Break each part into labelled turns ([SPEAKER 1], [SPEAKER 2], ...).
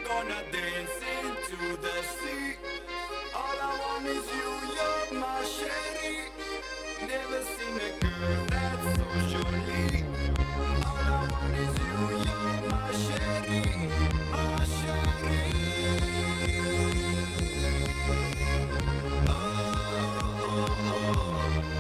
[SPEAKER 1] gonna dance into the sea. All I want is you, you're my sherry. Never seen a girl that's so surely. All I want is you, you're my sherry. My sherry. Oh, oh, oh.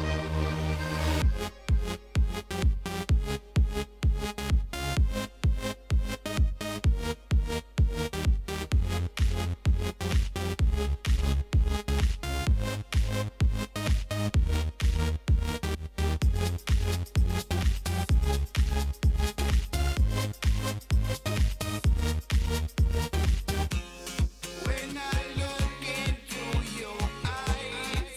[SPEAKER 1] When I look into your eyes,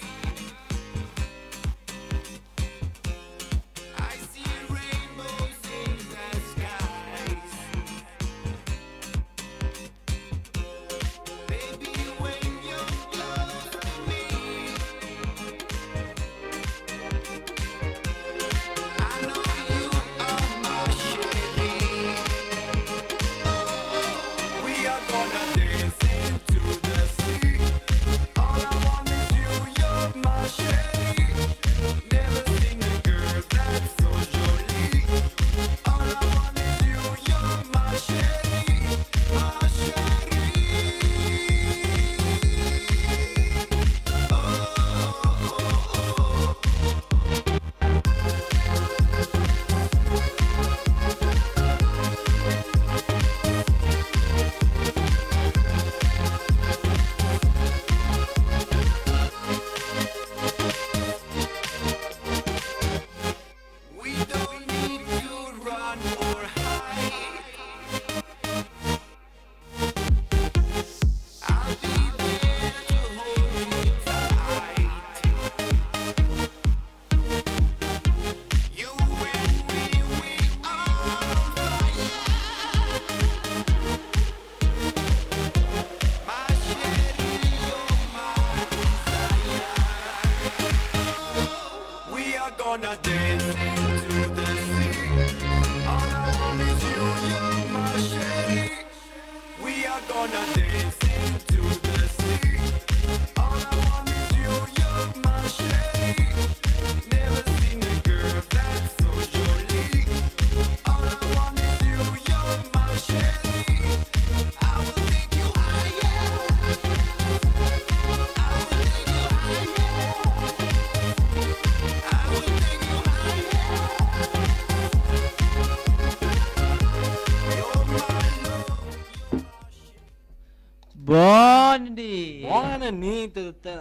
[SPEAKER 1] I see rainbows in the skies. Baby, when you're close to me, I know you are my sherry. We are gonna dance into the sea. All I want is you, you're my sherry. Never seen a girl that's so jolly. All I want is you, you're my sherry. My sherry. Oh, oh, oh, oh. We don't need to run or hide. I'll be there to hold you tight. You and me, we are on fire. My sherry, you're my desire. We are gonna dance into the sea. All I want is you, you're my sherry. We are gonna dance into the sea. All I want is you, you're my sherry. Never seen a girl that's so jolly. All I want is you, you're my sherry. I will take you higher. I will take you higher. I will take you higher. You're my love.
[SPEAKER 2] Bon dia!
[SPEAKER 3] Bona nit,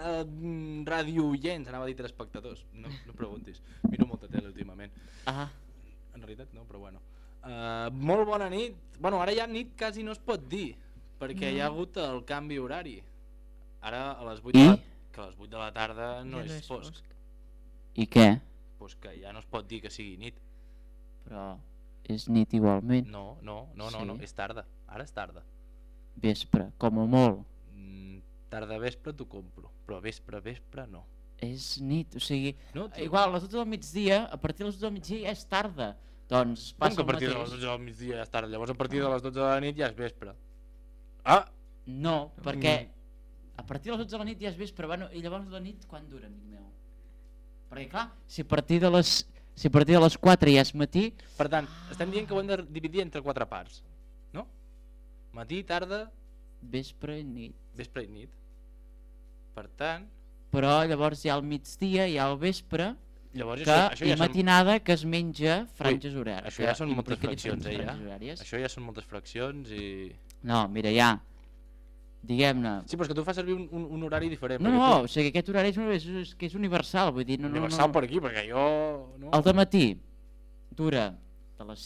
[SPEAKER 3] ràdio oients, anava a dir telespectadors, no preguntis, miro molta tele últimament,
[SPEAKER 2] Ah,
[SPEAKER 3] en realitat no, però bueno. Molt bona nit, bueno, ara ja nit quasi no es pot dir, perquè hi ha hagut el canvi horari, ara a les 8
[SPEAKER 2] I?
[SPEAKER 3] que a les 8 de la tarda no és fosc,
[SPEAKER 2] i què?
[SPEAKER 3] doncs que ja no es pot dir que sigui nit,
[SPEAKER 2] Però és nit igualment.
[SPEAKER 3] no,
[SPEAKER 2] Sí.
[SPEAKER 3] és tarda, ara és tarda.
[SPEAKER 2] Vespre, com a molt.
[SPEAKER 3] Tarda vespre t'ho compro, però vespre no.
[SPEAKER 2] És nit, o sigui,
[SPEAKER 3] No, tio.
[SPEAKER 2] igual a les 12 del migdia, a partir de les 12 del migdia ja és tarda. Doncs
[SPEAKER 3] Com
[SPEAKER 2] passa
[SPEAKER 3] que a
[SPEAKER 2] el
[SPEAKER 3] partir de les
[SPEAKER 2] mateix.
[SPEAKER 3] 12 del migdia ja és tarda, llavors a partir de les 12 de la nit ja és vespre. Ah!
[SPEAKER 2] No, perquè a partir de les 12 de la nit ja és vespre, bueno, i llavors la nit quan dura, amic meu? Perquè clar, si a partir de les 4 ja és matí,
[SPEAKER 3] Per tant, estem dient que ho hem de dividir entre 4 parts, no? Matí, tarda,
[SPEAKER 2] vespre i nit.
[SPEAKER 3] vespre i nit. Per tant,
[SPEAKER 2] Però llavors hi ha el migdia, hi ha el vespre,
[SPEAKER 3] llavors
[SPEAKER 2] que, i matinada que es menja franges horàries.
[SPEAKER 3] això ja són
[SPEAKER 2] que
[SPEAKER 3] moltes
[SPEAKER 2] implica
[SPEAKER 3] fraccions,
[SPEAKER 2] diferents
[SPEAKER 3] ja.
[SPEAKER 2] franges horàries.
[SPEAKER 3] Això ja són moltes fraccions i...
[SPEAKER 2] No, mira, ja, diguem-ne...
[SPEAKER 3] Sí, però és que tu fas servir un horari diferent.
[SPEAKER 2] No,
[SPEAKER 3] perquè
[SPEAKER 2] no,
[SPEAKER 3] tu-
[SPEAKER 2] o sigui, aquest horari és que és universal, vull dir... No,
[SPEAKER 3] Universal per aquí, perquè jo... No.
[SPEAKER 2] El dematí dura de les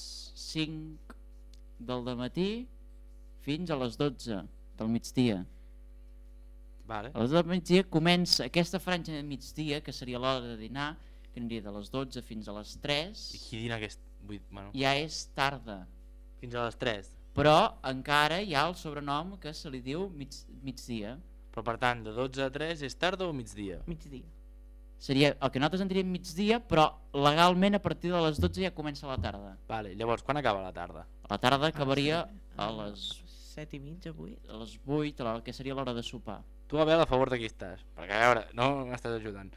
[SPEAKER 2] 5 del dematí fins a les 12 del migdia.
[SPEAKER 3] Vale.
[SPEAKER 2] A les 12 del migdia comença aquesta franja de migdia, que seria l'hora de dinar, que aniria de les 12 fins a les 3,
[SPEAKER 3] I qui dina aquest... Bueno,
[SPEAKER 2] ja és tarda.
[SPEAKER 3] fins a les 3.
[SPEAKER 2] Però encara hi ha el sobrenom que se li diu migdia.
[SPEAKER 3] Però per tant, de 12 a 3 és tarda o migdia?
[SPEAKER 2] Migdia. Seria el que nosaltres en diríem migdia, però legalment a partir de les 12 ja comença la tarda.
[SPEAKER 3] Vale, llavors, quan acaba la tarda?
[SPEAKER 2] La tarda acabaria a les
[SPEAKER 4] 7:30, 8?
[SPEAKER 2] A les 8, que seria l'hora de sopar.
[SPEAKER 3] Tu, Abel, a favor de qui estàs? Perquè, a veure, no m'estàs ajudant.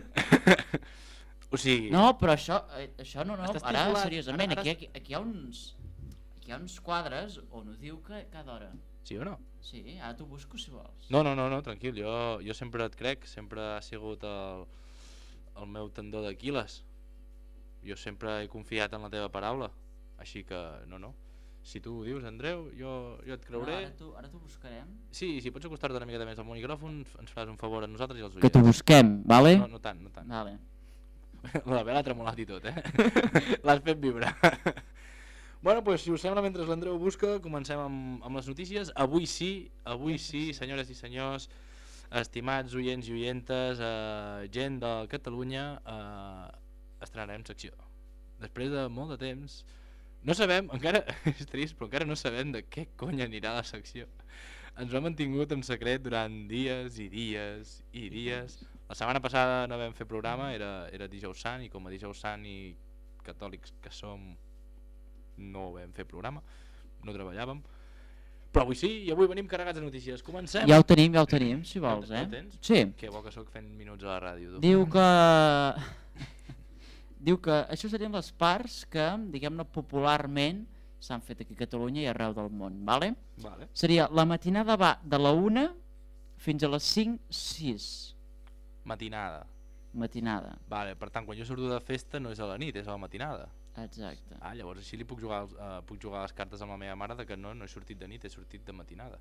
[SPEAKER 3] O sigui...
[SPEAKER 2] No, però això no,
[SPEAKER 3] Estàs
[SPEAKER 2] ara
[SPEAKER 3] titulat,
[SPEAKER 2] seriosament,
[SPEAKER 3] ara-
[SPEAKER 2] aquí hi ha uns quadres on ho diu que cada hora.
[SPEAKER 3] Sí o no?
[SPEAKER 2] Sí, ara t'ho busco si vols.
[SPEAKER 3] No, tranquil, jo sempre et crec, sempre ha sigut el meu tendó d'Aquil·les. Jo sempre he confiat en la teva paraula, així que no. Si tu ho dius, Andreu, jo et creuré.
[SPEAKER 2] No, ara t'ho buscarem.
[SPEAKER 3] Sí, si pots acostar-te una miqueta més al micròfon, ens faràs un favor a nosaltres i als
[SPEAKER 2] Que t'ho
[SPEAKER 3] oients.
[SPEAKER 2] busquem, vale?
[SPEAKER 3] No tant.
[SPEAKER 2] Vale.
[SPEAKER 3] La Bel ha tremolat i tot, L'has fet vibrar. Bueno, doncs, si us sembla, mentre l'Andreu busca, comencem amb les notícies. Avui sí, senyores i senyors, estimats oients i oientes, gent de Catalunya, estrenarem secció. Després de molt de temps, no sabem, encara és trist, però encara no sabem de què cony anirà la secció. Ens ho ha mantingut en secret durant dies i dies i dies. La setmana passada no vam fer programa, era dijous sant, i com a dijous sant i catòlics que som, no vam fer programa, no treballàvem. Però avui sí, i avui venim carregats de notícies. Comencem!
[SPEAKER 2] Ja ho tenim, si vols,
[SPEAKER 3] Ja ho tens?
[SPEAKER 2] Sí.
[SPEAKER 3] Que bo que sóc fent minuts a la ràdio, tu.
[SPEAKER 2] Diu que això serien les parts que, diguem-ne, popularment s'han fet aquí a Catalunya i arreu del món, vale?
[SPEAKER 3] Vale.
[SPEAKER 2] Seria, la matinada va de la 1 fins a les 5-6.
[SPEAKER 3] Matinada.
[SPEAKER 2] Matinada,
[SPEAKER 3] Vale, per tant, quan jo surto de festa no és a la nit, és a la matinada.
[SPEAKER 2] exacte.
[SPEAKER 3] Ah, llavors així li puc jugar a les cartes amb la meva mare de que no he sortit de nit, he sortit de matinada.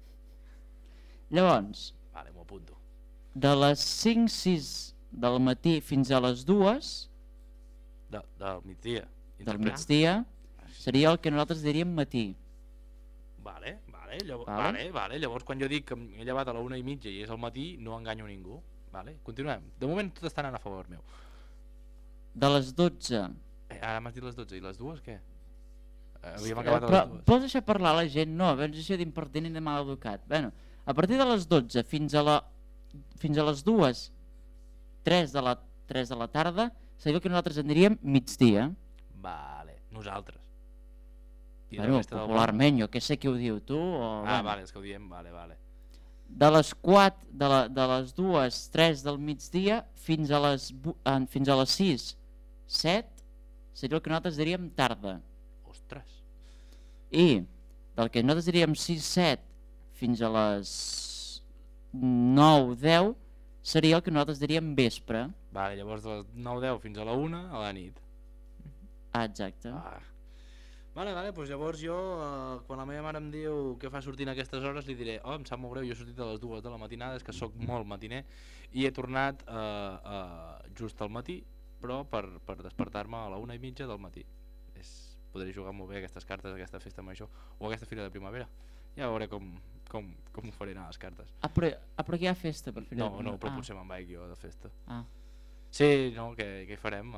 [SPEAKER 2] Llavors,
[SPEAKER 3] Vale, m'ho apunto.
[SPEAKER 2] de les 5-6 del matí fins a les 2
[SPEAKER 3] Del migdia.
[SPEAKER 2] del
[SPEAKER 3] Interpret-
[SPEAKER 2] migdia seria el que nosaltres diríem matí.
[SPEAKER 3] Vale, llavors,
[SPEAKER 2] Vale.
[SPEAKER 3] vale, llavors quan jo dic que m'he llevat a la 1:30 i és al matí, no enganyo ningú. Vale, continuem. De moment tot està anant a favor meu.
[SPEAKER 2] De les 12.
[SPEAKER 3] Ara m'has dit les 12 i les dues què? Havíem acabat a
[SPEAKER 2] Però
[SPEAKER 3] les dues.
[SPEAKER 2] vols deixar parlar la gent? No, veus això d'impertinent i de mal educat. Bueno, a partir de les 12 fins a les 2, 3 de la tarda, seria el que nosaltres en diríem migdia.
[SPEAKER 3] Vale, nosaltres. I la
[SPEAKER 2] Bueno,
[SPEAKER 3] resta del món?
[SPEAKER 2] popularment, jo què sé qui ho diu, tu? O,
[SPEAKER 3] Ah, vale, és que ho diem, vale.
[SPEAKER 2] De les 4, de les 2, 3 del migdia fins a les 6, 7, seria el que nosaltres diríem tarda.
[SPEAKER 3] Ostres.
[SPEAKER 2] I del que nosaltres diríem 6, 7 fins a les 9, 10 seria el que nosaltres diríem vespre.
[SPEAKER 3] Vale, llavors de les 9-10 fins a la 1 a la nit.
[SPEAKER 2] Ah, exacte.
[SPEAKER 3] Vale, doncs llavors jo, quan la meva mare em diu què fa sortint a aquestes hores, li diré, em sap molt greu, jo he sortit a les 2 de la matinada, és que sóc molt matiner, i he tornat just al matí, però per despertar-me a la 1:30 del matí. Podré jugar molt bé aquestes cartes, aquesta festa major, o aquesta fira de primavera. Ja veuré com ho faré anar a les cartes.
[SPEAKER 2] Però aquí hi ha festa per fer.
[SPEAKER 3] No, però potser me'n vaig jo de festa.
[SPEAKER 2] Ah.
[SPEAKER 3] Sí, no, què hi farem?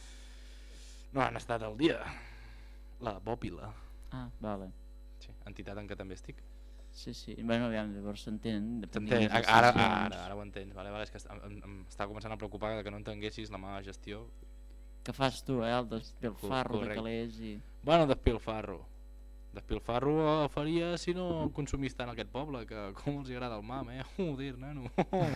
[SPEAKER 3] No han estat al dia. La Bòpila.
[SPEAKER 2] Ah, vale.
[SPEAKER 3] Sí, entitat en què també estic.
[SPEAKER 2] Sí. Bueno, llavors s'entén.
[SPEAKER 3] S'entén, ara ho entens. Vale, és que em està començant a preocupar que no entenguessis la meva gestió.
[SPEAKER 2] Que fas tu, el despilfarro de calés i...
[SPEAKER 3] Bueno, despilfarro. Despilfarro faria si no consumís tant aquest poble, que com els agrada el mam, Joder, nano.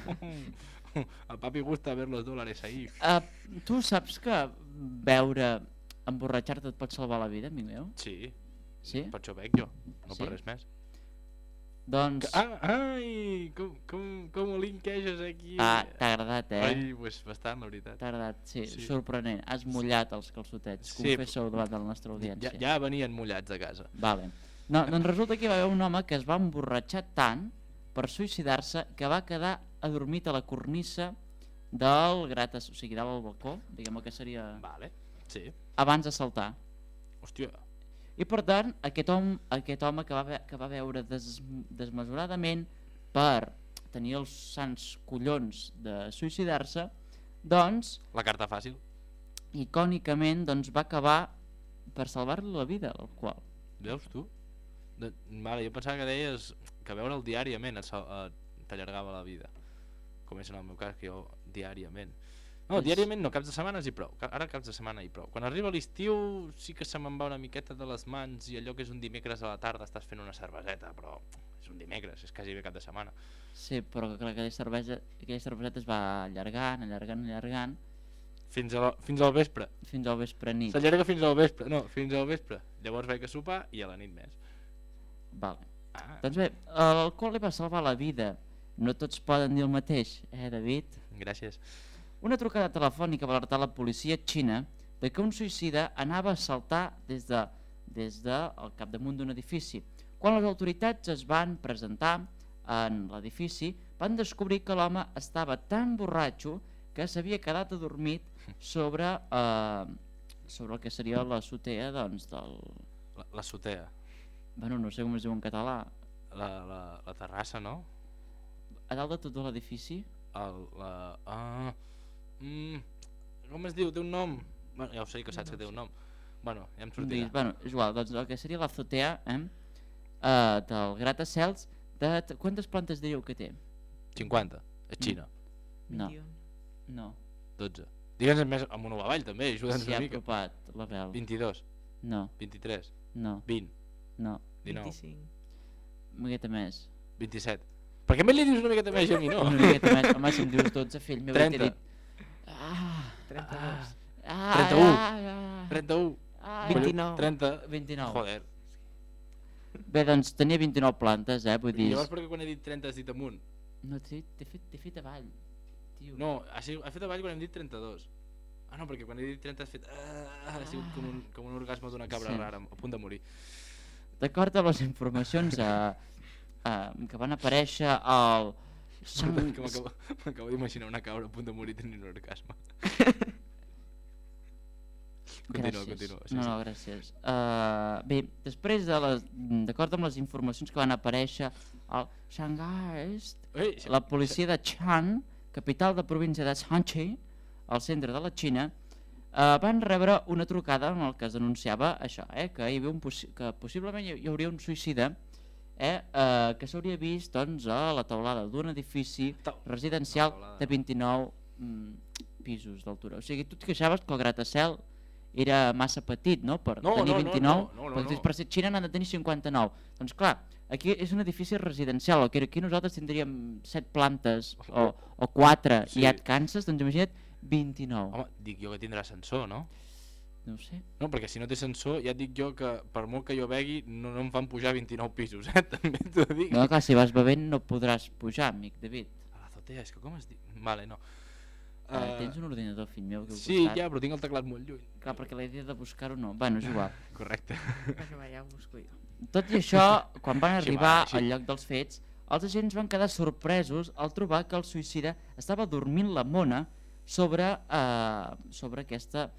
[SPEAKER 3] A papi gusta ver los dólares ahí.
[SPEAKER 2] Tu saps que beure, emborratxar-te et pot salvar la vida, amic meu?
[SPEAKER 3] Sí,
[SPEAKER 2] Sí?
[SPEAKER 3] per això bec jo, no
[SPEAKER 2] Sí?
[SPEAKER 3] per res més.
[SPEAKER 2] Doncs...
[SPEAKER 3] Ai, com ho linkeges aquí.
[SPEAKER 2] t'ha agradat,
[SPEAKER 3] Ai, pues bastant, la veritat.
[SPEAKER 2] T'ha agradat, sí,
[SPEAKER 3] Sí.
[SPEAKER 2] sorprenent. Has mullat els calçotets,
[SPEAKER 3] Sí,
[SPEAKER 2] confessa-ho davant de la nostra audiència.
[SPEAKER 3] Ja venien mullats a casa.
[SPEAKER 2] Vale. No, doncs resulta que hi va haver un home que es va emborratxar tant per suïcidar-se que va quedar adormit a la cornissa del grates, o sigui, dalt al balcó, diguem que seria
[SPEAKER 3] Vale, sí.
[SPEAKER 2] abans de saltar.
[SPEAKER 3] Hòstia,
[SPEAKER 2] I per tant, aquest home que va veure desmesuradament per tenir els sants collons de suïcidar-se, doncs,
[SPEAKER 3] la carta fàcil.
[SPEAKER 2] icònicament, doncs, va acabar per salvar-li la vida, el qual.
[SPEAKER 3] Veus tu? Vale, jo pensava que deies que veure'l diàriament t'allargava la vida. Com és en el meu cas, que jo diàriament. No, diàriament no, caps de setmana i prou. Ara caps de setmana i prou. Quan arriba l'estiu sí que se me'n va una miqueta de les mans i allò que és un dimecres a la tarda estàs fent una cerveseta, però és un dimecres, és quasi bé cap de setmana.
[SPEAKER 2] Sí, però que aquella cerveseta es va allargant
[SPEAKER 3] Fins al vespre.
[SPEAKER 2] fins al vespre nit.
[SPEAKER 3] S'allarga fins al vespre. No, fins al vespre. Llavors vaig a sopar i a la nit més.
[SPEAKER 2] Vale.
[SPEAKER 3] Ah,
[SPEAKER 2] Doncs bé, l'alcohol li va salvar la vida. No tots poden dir el mateix, David?
[SPEAKER 3] gràcies.
[SPEAKER 2] Una trucada telefònica va alertar la policia xina de que un suïcida anava a saltar des del capdamunt d'un edifici. Quan les autoritats es van presentar en l'edifici, van descobrir que l'home estava tan borratxo que s'havia quedat adormit sobre el que seria l'azotea del...
[SPEAKER 3] L'azotea.
[SPEAKER 2] Bueno, no sé com es diu en català.
[SPEAKER 3] La terrassa, no?
[SPEAKER 2] A dalt de tot de l'edifici?
[SPEAKER 3] Com es diu? Té un nom? Bueno, ja ho sé que saps que té un nom. Bueno, ja em sortirà.
[SPEAKER 2] Bueno, és igual, doncs el que seria l'azotea del gratacels, quantes plantes diríeu que té?
[SPEAKER 3] 50. És Xina.
[SPEAKER 2] No,
[SPEAKER 4] 21.
[SPEAKER 2] no.
[SPEAKER 3] 12. Digue'ns més amunt o avall també, ajuda'ns
[SPEAKER 2] S'hi
[SPEAKER 3] una
[SPEAKER 2] ha
[SPEAKER 3] mica.
[SPEAKER 2] apropat la veu.
[SPEAKER 3] 22,
[SPEAKER 2] No,
[SPEAKER 3] 23,
[SPEAKER 2] no,
[SPEAKER 3] 20,
[SPEAKER 2] no.
[SPEAKER 3] 19,
[SPEAKER 4] 25.
[SPEAKER 2] Una miqueta més.
[SPEAKER 3] 27. Per què més li dius una miqueta més a mi, no?
[SPEAKER 2] Una miqueta més. Home, si em dius 12, fill meu,
[SPEAKER 3] 30.
[SPEAKER 2] t'he dit... Ah,
[SPEAKER 4] 32.
[SPEAKER 3] 31. 31.
[SPEAKER 4] 29.
[SPEAKER 3] 30.
[SPEAKER 2] 29.
[SPEAKER 3] Joder.
[SPEAKER 2] Bé, doncs tenia 29 plantes, vull dir...
[SPEAKER 3] Llavors per què quan he dit 30 has dit amunt?
[SPEAKER 2] No, t'he fet avall, tio.
[SPEAKER 3] No, ha fet avall quan hem dit 32. Ah no, perquè quan he dit 30 has fet... ha sigut com un orgasme d'una cabra
[SPEAKER 2] Sí.
[SPEAKER 3] rara, a punt de morir.
[SPEAKER 2] D'acord amb les informacions que van aparèixer al...
[SPEAKER 3] Que m'acabo d'imaginar una cabra a punt de morir tenint un orgasme. Continua. Sí,
[SPEAKER 2] No, gràcies. Bé, després d'acord amb les informacions que van aparèixer al Shanghai Est,
[SPEAKER 3] Ei,
[SPEAKER 2] la policia de Chan, capital de província de Shanxi, al centre de la Xina, van rebre una trucada en el que es denunciava això, que hi havia que possiblement hi hauria un suïcida que s'hauria vist doncs, a la teulada d'un edifici residencial de 29 pisos d'altura. O sigui, tu et queixaves que el gratacel era massa petit, no?, per tenir 29, perquè per ser Xina n'han de tenir 59. Doncs clar, aquí és un edifici residencial, o que aquí nosaltres tindríem 7 plantes o 4
[SPEAKER 3] Sí.
[SPEAKER 2] i ja et canses, doncs imagina't 29.
[SPEAKER 3] Home, dic jo que tindrà ascensor, no?
[SPEAKER 2] No ho sé.
[SPEAKER 3] No, perquè si no té ascensor ja et dic jo que per molt que jo begui no em fan pujar 29 pisos, també t'ho dic.
[SPEAKER 2] No, clar, si vas bevent no podràs pujar, amic David.
[SPEAKER 3] A l'azotea, és que com es diu? Vale, no.
[SPEAKER 2] Tens un ordinador, fill meu, aquí al
[SPEAKER 3] Sí,
[SPEAKER 2] costat.
[SPEAKER 3] ja, però tinc el teclat molt lluny.
[SPEAKER 2] Clar, perquè la idea de buscar-ho no. Bueno, és igual.
[SPEAKER 3] Correcte.
[SPEAKER 4] Bueno, va, ja ho busco jo.
[SPEAKER 2] Tot i això, quan van
[SPEAKER 3] Així
[SPEAKER 2] arribar
[SPEAKER 3] va, així.
[SPEAKER 2] al lloc dels fets, els agents van quedar sorpresos al trobar que el suïcida estava dormint la mona sobre aquesta...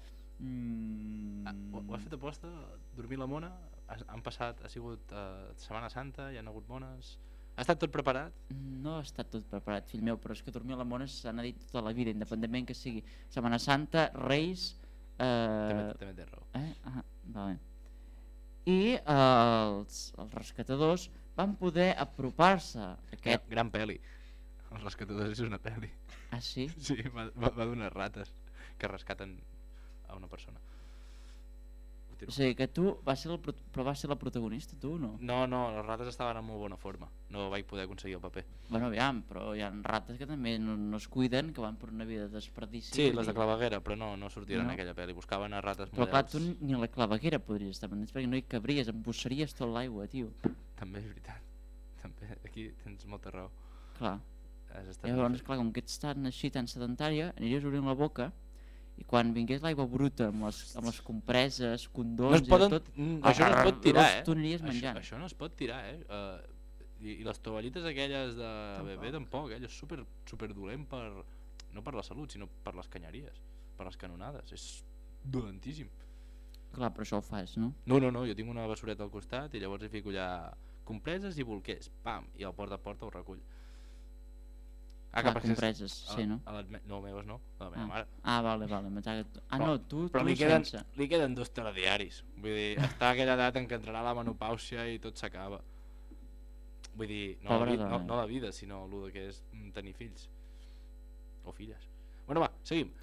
[SPEAKER 3] Ho has fet aposta? Dormir la mona? Ha sigut Setmana Santa, hi ha hagut mones... Ha estat tot preparat?
[SPEAKER 2] No ha estat tot preparat, fill meu, però és que dormir a la mona s'ha dit tota la vida, independentment que sigui Setmana Santa, Reis...
[SPEAKER 3] També té raó.
[SPEAKER 2] Vale. I els rescatadors van poder apropar-se a aquest...
[SPEAKER 3] Gran pel·li. Els rescatadors és una pel·li.
[SPEAKER 2] Ah, sí?
[SPEAKER 3] Sí, va d'unes rates que rescaten a una persona.
[SPEAKER 2] O sigui que tu vas ser la protagonista, tu, no?
[SPEAKER 3] No, les rates estaven en molt bona forma. No vaig poder aconseguir el paper.
[SPEAKER 2] Bueno, aviam, però hi ha rates que també no es cuiden, que van per una vida de desperdici.
[SPEAKER 3] Sí, les de claveguera, però no sortiren
[SPEAKER 2] No.
[SPEAKER 3] en aquella pel·li. Buscaven a rates
[SPEAKER 2] Però clar,
[SPEAKER 3] models.
[SPEAKER 2] tu ni a la claveguera podries estar pendents, perquè no hi cabries, embossaries tot l'aigua, tio.
[SPEAKER 3] També és veritat. També, aquí tens molta raó.
[SPEAKER 2] Clar.
[SPEAKER 3] Has estat
[SPEAKER 2] Llavors, clar, com que ets tan així, tan sedentària, aniries obrint la boca i quan vingués l'aigua bruta amb les compreses,
[SPEAKER 3] No
[SPEAKER 2] condons
[SPEAKER 3] es poden...
[SPEAKER 2] i tot,
[SPEAKER 3] Això no es pot tirar,
[SPEAKER 2] tu aniries menjant.
[SPEAKER 3] Això no es pot tirar, I les tovallites aquelles de bebè tampoc, allò és super dolent no per la salut, sinó per les canyeries, per les canonades, és dolentíssim.
[SPEAKER 2] Clar, però això ho fas, no?
[SPEAKER 3] No, jo tinc una basureta al costat i llavors hi fico allà compreses i bolquers, pam, i al porta a porta ho recull.
[SPEAKER 2] Clar, compreses, sí, no?
[SPEAKER 3] No, meves no, de la meva mare.
[SPEAKER 2] Vale, no, tu
[SPEAKER 3] Però li
[SPEAKER 2] sense.
[SPEAKER 3] queden 2 telediaris, vull dir, està a aquella edat en què entrarà la menopàusia i tot s'acaba. Vull dir, no la vida, sinó el que és tenir fills o filles. Bueno, va, seguim.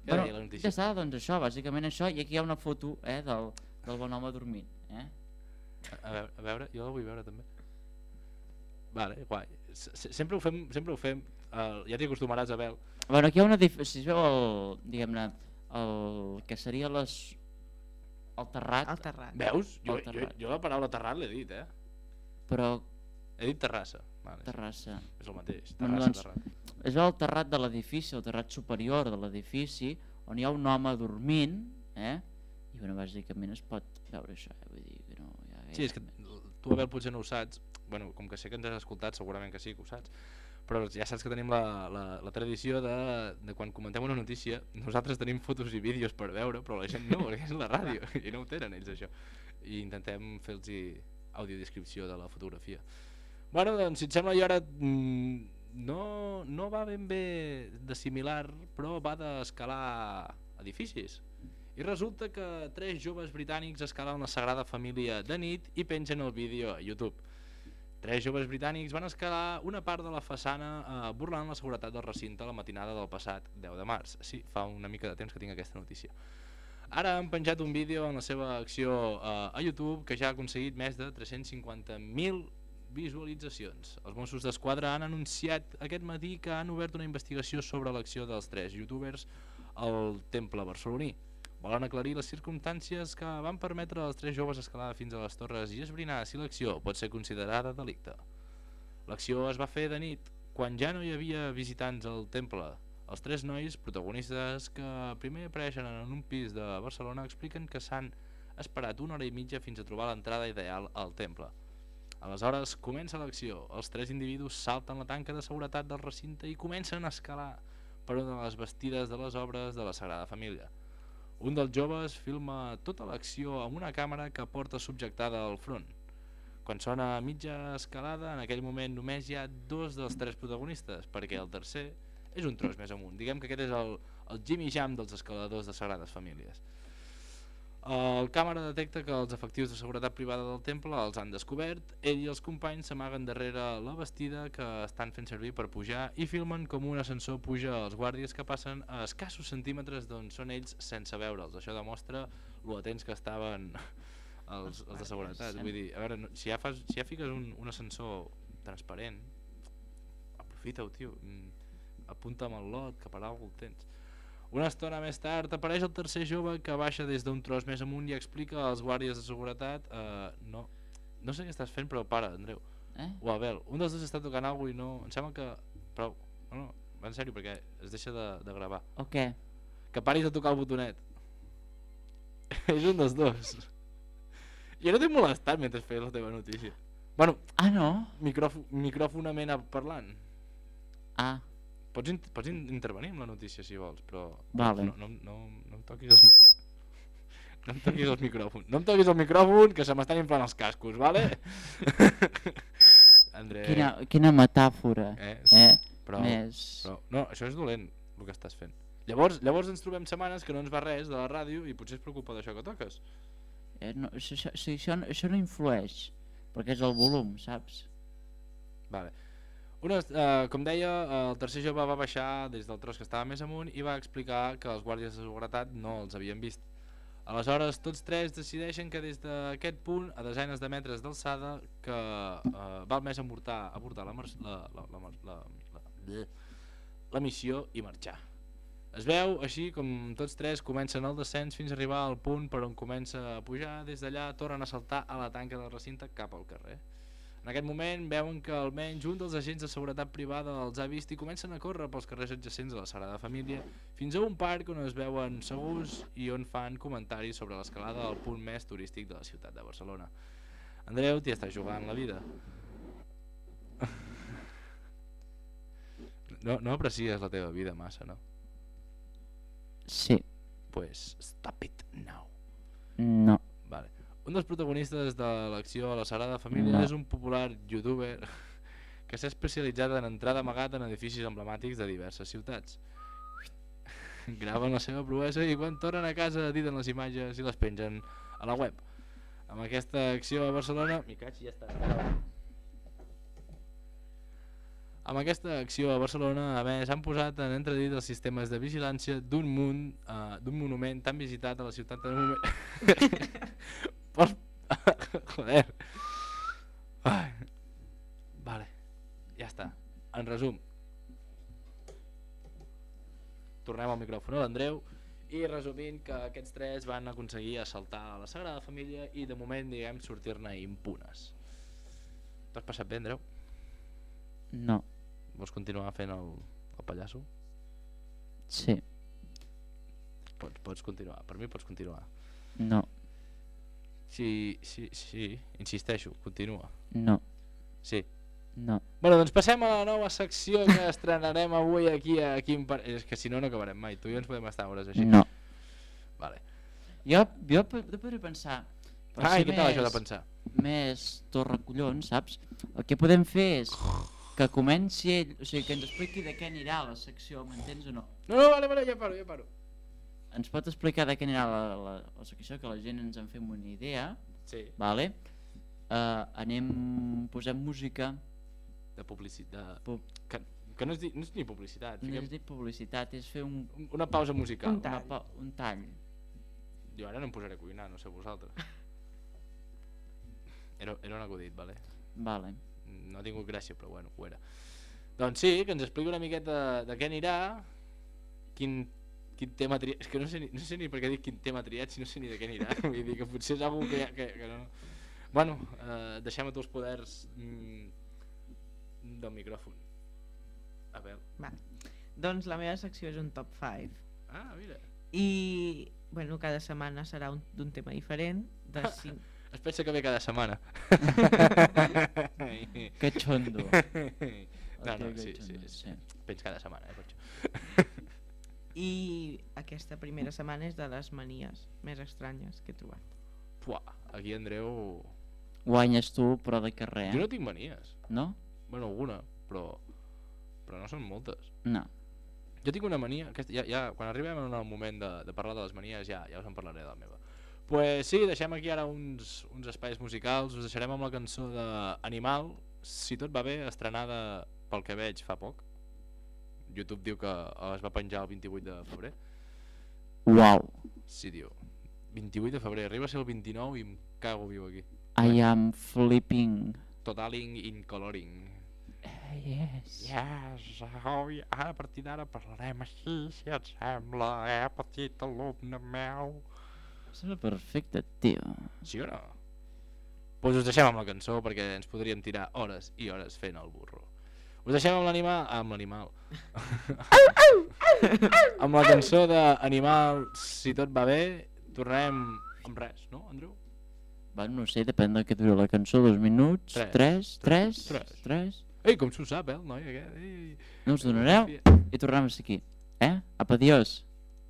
[SPEAKER 3] Què deia la notícia?
[SPEAKER 2] Ja està, doncs això, bàsicament això, i aquí hi ha una foto del bon home dormint.
[SPEAKER 3] A veure, jo la vull veure també. Vale, guai. Sempre ho fem, ja t'hi acostumaràs a veure.
[SPEAKER 2] Bueno, aquí hi ha una si es veu diguem-ne, el que seria el terrat,
[SPEAKER 4] El terrat.
[SPEAKER 3] Veus?
[SPEAKER 2] El terrat.
[SPEAKER 3] Jo la paraula terrat l'he dit,
[SPEAKER 2] però
[SPEAKER 3] He dit terrassa. Vale,
[SPEAKER 2] terrassa.
[SPEAKER 3] és el mateix,
[SPEAKER 2] Bueno,
[SPEAKER 3] terrassa,
[SPEAKER 2] doncs,
[SPEAKER 3] terrat.
[SPEAKER 2] es veu el terrat de l'edifici, el terrat superior de l'edifici, on hi ha un home dormint, i bueno, bàsicament es pot veure això, vull dir que no hi ha gaire
[SPEAKER 3] Sí, és que tu, Abel, potser no ho saps, bueno, com que sé que ens has escoltat, segurament que sí que ho saps, però ja saps que tenim la tradició de quan comentem una notícia, nosaltres tenim fotos i vídeos per veure, però la gent no, perquè és la ràdio, i no ho tenen ells això, i intentem fer-los audiodescripció de la fotografia. Bueno, doncs, si et sembla, jo ara no va ben bé de similar, però va d'escalar edificis. I resulta que 3 joves britànics escalen la Sagrada Família de nit i pengen el vídeo a YouTube. 3 joves britànics van escalar una part de la façana burlant la seguretat del recinte la matinada del passat 10 de març. Sí, fa una mica de temps que tinc aquesta notícia. Ara han penjat un vídeo en la seva acció a YouTube que ja ha aconseguit més de 350.000 visualitzacions. Els Mossos d'Esquadra han anunciat aquest matí que han obert una investigació sobre l'acció dels 3 youtubers al Temple barceloní. Volen aclarir les circumstàncies que van permetre als 3 joves escalar fins a les torres i esbrinar si l'acció pot ser considerada delicte. L'acció es va fer de nit, quan ja no hi havia visitants al temple. Els 3 nois protagonistes que primer apareixen en un pis de Barcelona expliquen que s'han esperat 1 hora i mitja fins a trobar l'entrada ideal al temple. Aleshores comença l'acció. Els 3 individus salten la tanca de seguretat del recinte i comencen a escalar per una de les bastides de les obres de la Sagrada Família. Un dels joves filma tota l'acció amb una càmera que porta subjectada al front. Quan sona mitja escalada, en aquell moment només hi ha 2 dels 3 protagonistes, perquè el tercer és un tros més amunt. Diguem que aquest és el Jimmy Jam dels escaladors de Sagrades Famílies. El càmera detecta que els efectius de seguretat privada del temple els han descobert. Ell i els companys s'amaguen darrere la bastida que estan fent servir per pujar i filmen com un ascensor puja als guàrdies que passen a escassos centímetres d'on són ells sense veure'ls. Això demostra lo atents que estaven els de seguretat. Vull dir, a veure, si ja fiques un ascensor transparent, aprofita-ho, tio. Apunta amb el lot, que per alguna cosa el tens. Una estona més tard apareix el tercer jove que baixa des d'un tros més amunt i explica als guàrdies de seguretat no sé què estàs fent, però para, Andreu. O Abel, un dels dos està tocant alguna cosa i no... Em sembla que... Prou. No, va en sèrio, perquè es deixa de gravar.
[SPEAKER 2] O què?
[SPEAKER 3] Que paris de tocar el botonet. És un dels dos. Jo no t'he molestat mentre feies la teva notícia. Bueno,
[SPEAKER 2] no?
[SPEAKER 3] micròfonament parlant. Pots intervenir amb la notícia si vols, però
[SPEAKER 2] vale.
[SPEAKER 3] no em toquis no em toquis els micròfons. No em toquis el micròfon, que se m'estan inflant els cascos, vale? André...
[SPEAKER 2] Quina metàfora.
[SPEAKER 3] Però, no, això és dolent, el que estàs fent. Llavors ens trobem setmanes que no ens va res de la ràdio i potser és per culpa d'això que toques.
[SPEAKER 2] Això no influeix, perquè és el volum, saps?
[SPEAKER 3] Vale. Com deia, el tercer jove va baixar des del tros que estava més amunt i va explicar que els guàrdies de seguretat no els havien vist. Aleshores, tots 3 decideixen que des d'aquest punt, a desenes de metres d'alçada, que val més avortar la missió i marxar. Es veu així com tots 3 comencen el descens fins a arribar al punt per on comença a pujar. Des d'allà tornen a saltar a la tanca del recinte cap al carrer. En aquest moment veuen que almenys un dels agents de seguretat privada els ha vist i comencen a córrer pels carrers adjacents a la Sagrada Família fins a un parc on es veuen segurs i on fan comentaris sobre l'escalada al punt més turístic de la ciutat de Barcelona. Andreu, t'hi estàs jugant la vida. No aprecies la teva vida massa, no?
[SPEAKER 2] Sí.
[SPEAKER 3] Pues stop it now.
[SPEAKER 2] No.
[SPEAKER 3] Vale. Un dels protagonistes de l'acció a la Sagrada Família és un popular youtuber que s'ha especialitzat en entrar d'amagat en edificis emblemàtics de diverses ciutats. Graven la seva proesa i quan tornen a casa editen les imatges i les pengen a la web. Amb aquesta acció a Barcelona... Amb aquesta acció a Barcelona, a més, han posat en entredit els sistemes de vigilància d'un monument tan visitat a la ciutat en un moment... Joder. Ai. Vale, ja està. En resum, tornem al micròfon a l'Andreu i resumint que aquests tres van aconseguir assaltar a la Sagrada Família i de moment, diguem, sortir-ne impunes. T'has passat bé, Andreu?
[SPEAKER 2] No.
[SPEAKER 3] Vols continuar fent el pallasso?
[SPEAKER 2] Sí.
[SPEAKER 3] Pots continuar, per mi pots continuar.
[SPEAKER 2] No.
[SPEAKER 3] Sí, insisteixo, continua.
[SPEAKER 2] No.
[SPEAKER 3] Sí.
[SPEAKER 2] No.
[SPEAKER 3] Bueno, doncs passem a la nova secció que estrenarem avui aquí és que si no, no acabarem mai. Tu i jo ens podem estar hores així.
[SPEAKER 2] No.
[SPEAKER 3] Vale.
[SPEAKER 2] Jo podria pensar... per
[SPEAKER 3] Ai,
[SPEAKER 2] ser
[SPEAKER 3] què tal això de pensar?
[SPEAKER 2] Més torracollons, saps? El que podem fer és que comenci ell, o sigui, que ens expliqui de què anirà la secció, m'entens o no?
[SPEAKER 3] No, vale, ja paro.
[SPEAKER 2] Ens pot explicar de què anirà la secció, que la gent ens en fem una idea,
[SPEAKER 3] Sí.
[SPEAKER 2] vale? Posem música...
[SPEAKER 3] De publicitat.
[SPEAKER 2] Pu-
[SPEAKER 3] Que no és ni publicitat.
[SPEAKER 2] No és dir publicitat, és fer
[SPEAKER 3] Una pausa musical.
[SPEAKER 4] Un tall.
[SPEAKER 2] un tall.
[SPEAKER 3] Jo ara no em posaré a cuinar, no sé vosaltres. Era un acudit, vale?
[SPEAKER 2] Vale.
[SPEAKER 3] No ha tingut gràcia, però bueno, ho era. Doncs sí, que ens expliqui una miqueta de què anirà, quin tema triat... És que no sé ni per què dic quin tema triat si no sé ni de què anirà. Vull dir que potser és algú que no... Bueno, deixem a tu els poders del micròfon. A veure.
[SPEAKER 4] Va. Doncs la meva secció és un top 5.
[SPEAKER 3] Ah, mira.
[SPEAKER 4] I, bueno, cada setmana serà d'un tema diferent. De 5...
[SPEAKER 3] Es pensa que ve cada setmana.
[SPEAKER 2] Que xondo.
[SPEAKER 3] No,
[SPEAKER 2] Que
[SPEAKER 3] sí.
[SPEAKER 2] xondo,
[SPEAKER 3] Pens cada setmana, per això.
[SPEAKER 4] I aquesta primera setmana és de les manies més estranyes que he trobat.
[SPEAKER 3] Puà, aquí Andreu...
[SPEAKER 2] Guanyes tu, però de carrer,
[SPEAKER 3] Jo no tinc manies.
[SPEAKER 2] No?
[SPEAKER 3] Bueno, alguna, però no són moltes.
[SPEAKER 2] No.
[SPEAKER 3] Jo tinc una mania, ja quan arribem en el moment de parlar de les manies ja us en parlaré de la meva. Pues sí, deixem aquí ara uns espais musicals, us deixarem amb la cançó d'Animal, si tot va bé, estrenada pel que veig fa poc. YouTube diu que es va penjar el 28 de febrer.
[SPEAKER 2] Uau.
[SPEAKER 3] Sí, diu. 28 de febrer, arriba a ser el 29 i em cago viu aquí.
[SPEAKER 2] I am flipping.
[SPEAKER 3] Totaling in coloring.
[SPEAKER 2] Yes.
[SPEAKER 3] Yes, a partir d'ara parlarem així, si et sembla, petit alumne meu.
[SPEAKER 2] Sembla perfecte, tio.
[SPEAKER 3] Sí o no? Pues us deixem amb la cançó perquè ens podríem tirar hores i hores fent el burro. Us deixem amb l'animal. Amb la cançó d'Animal, si tot va bé, tornem amb res, no, Andreu?
[SPEAKER 2] Bueno, no sé, depèn del que dura la cançó, 2 minuts, 3.
[SPEAKER 3] Ei, com s'ho sap, el noi aquest? Ei.
[SPEAKER 2] No us donareu i tornem a ser aquí. Apa, adiós.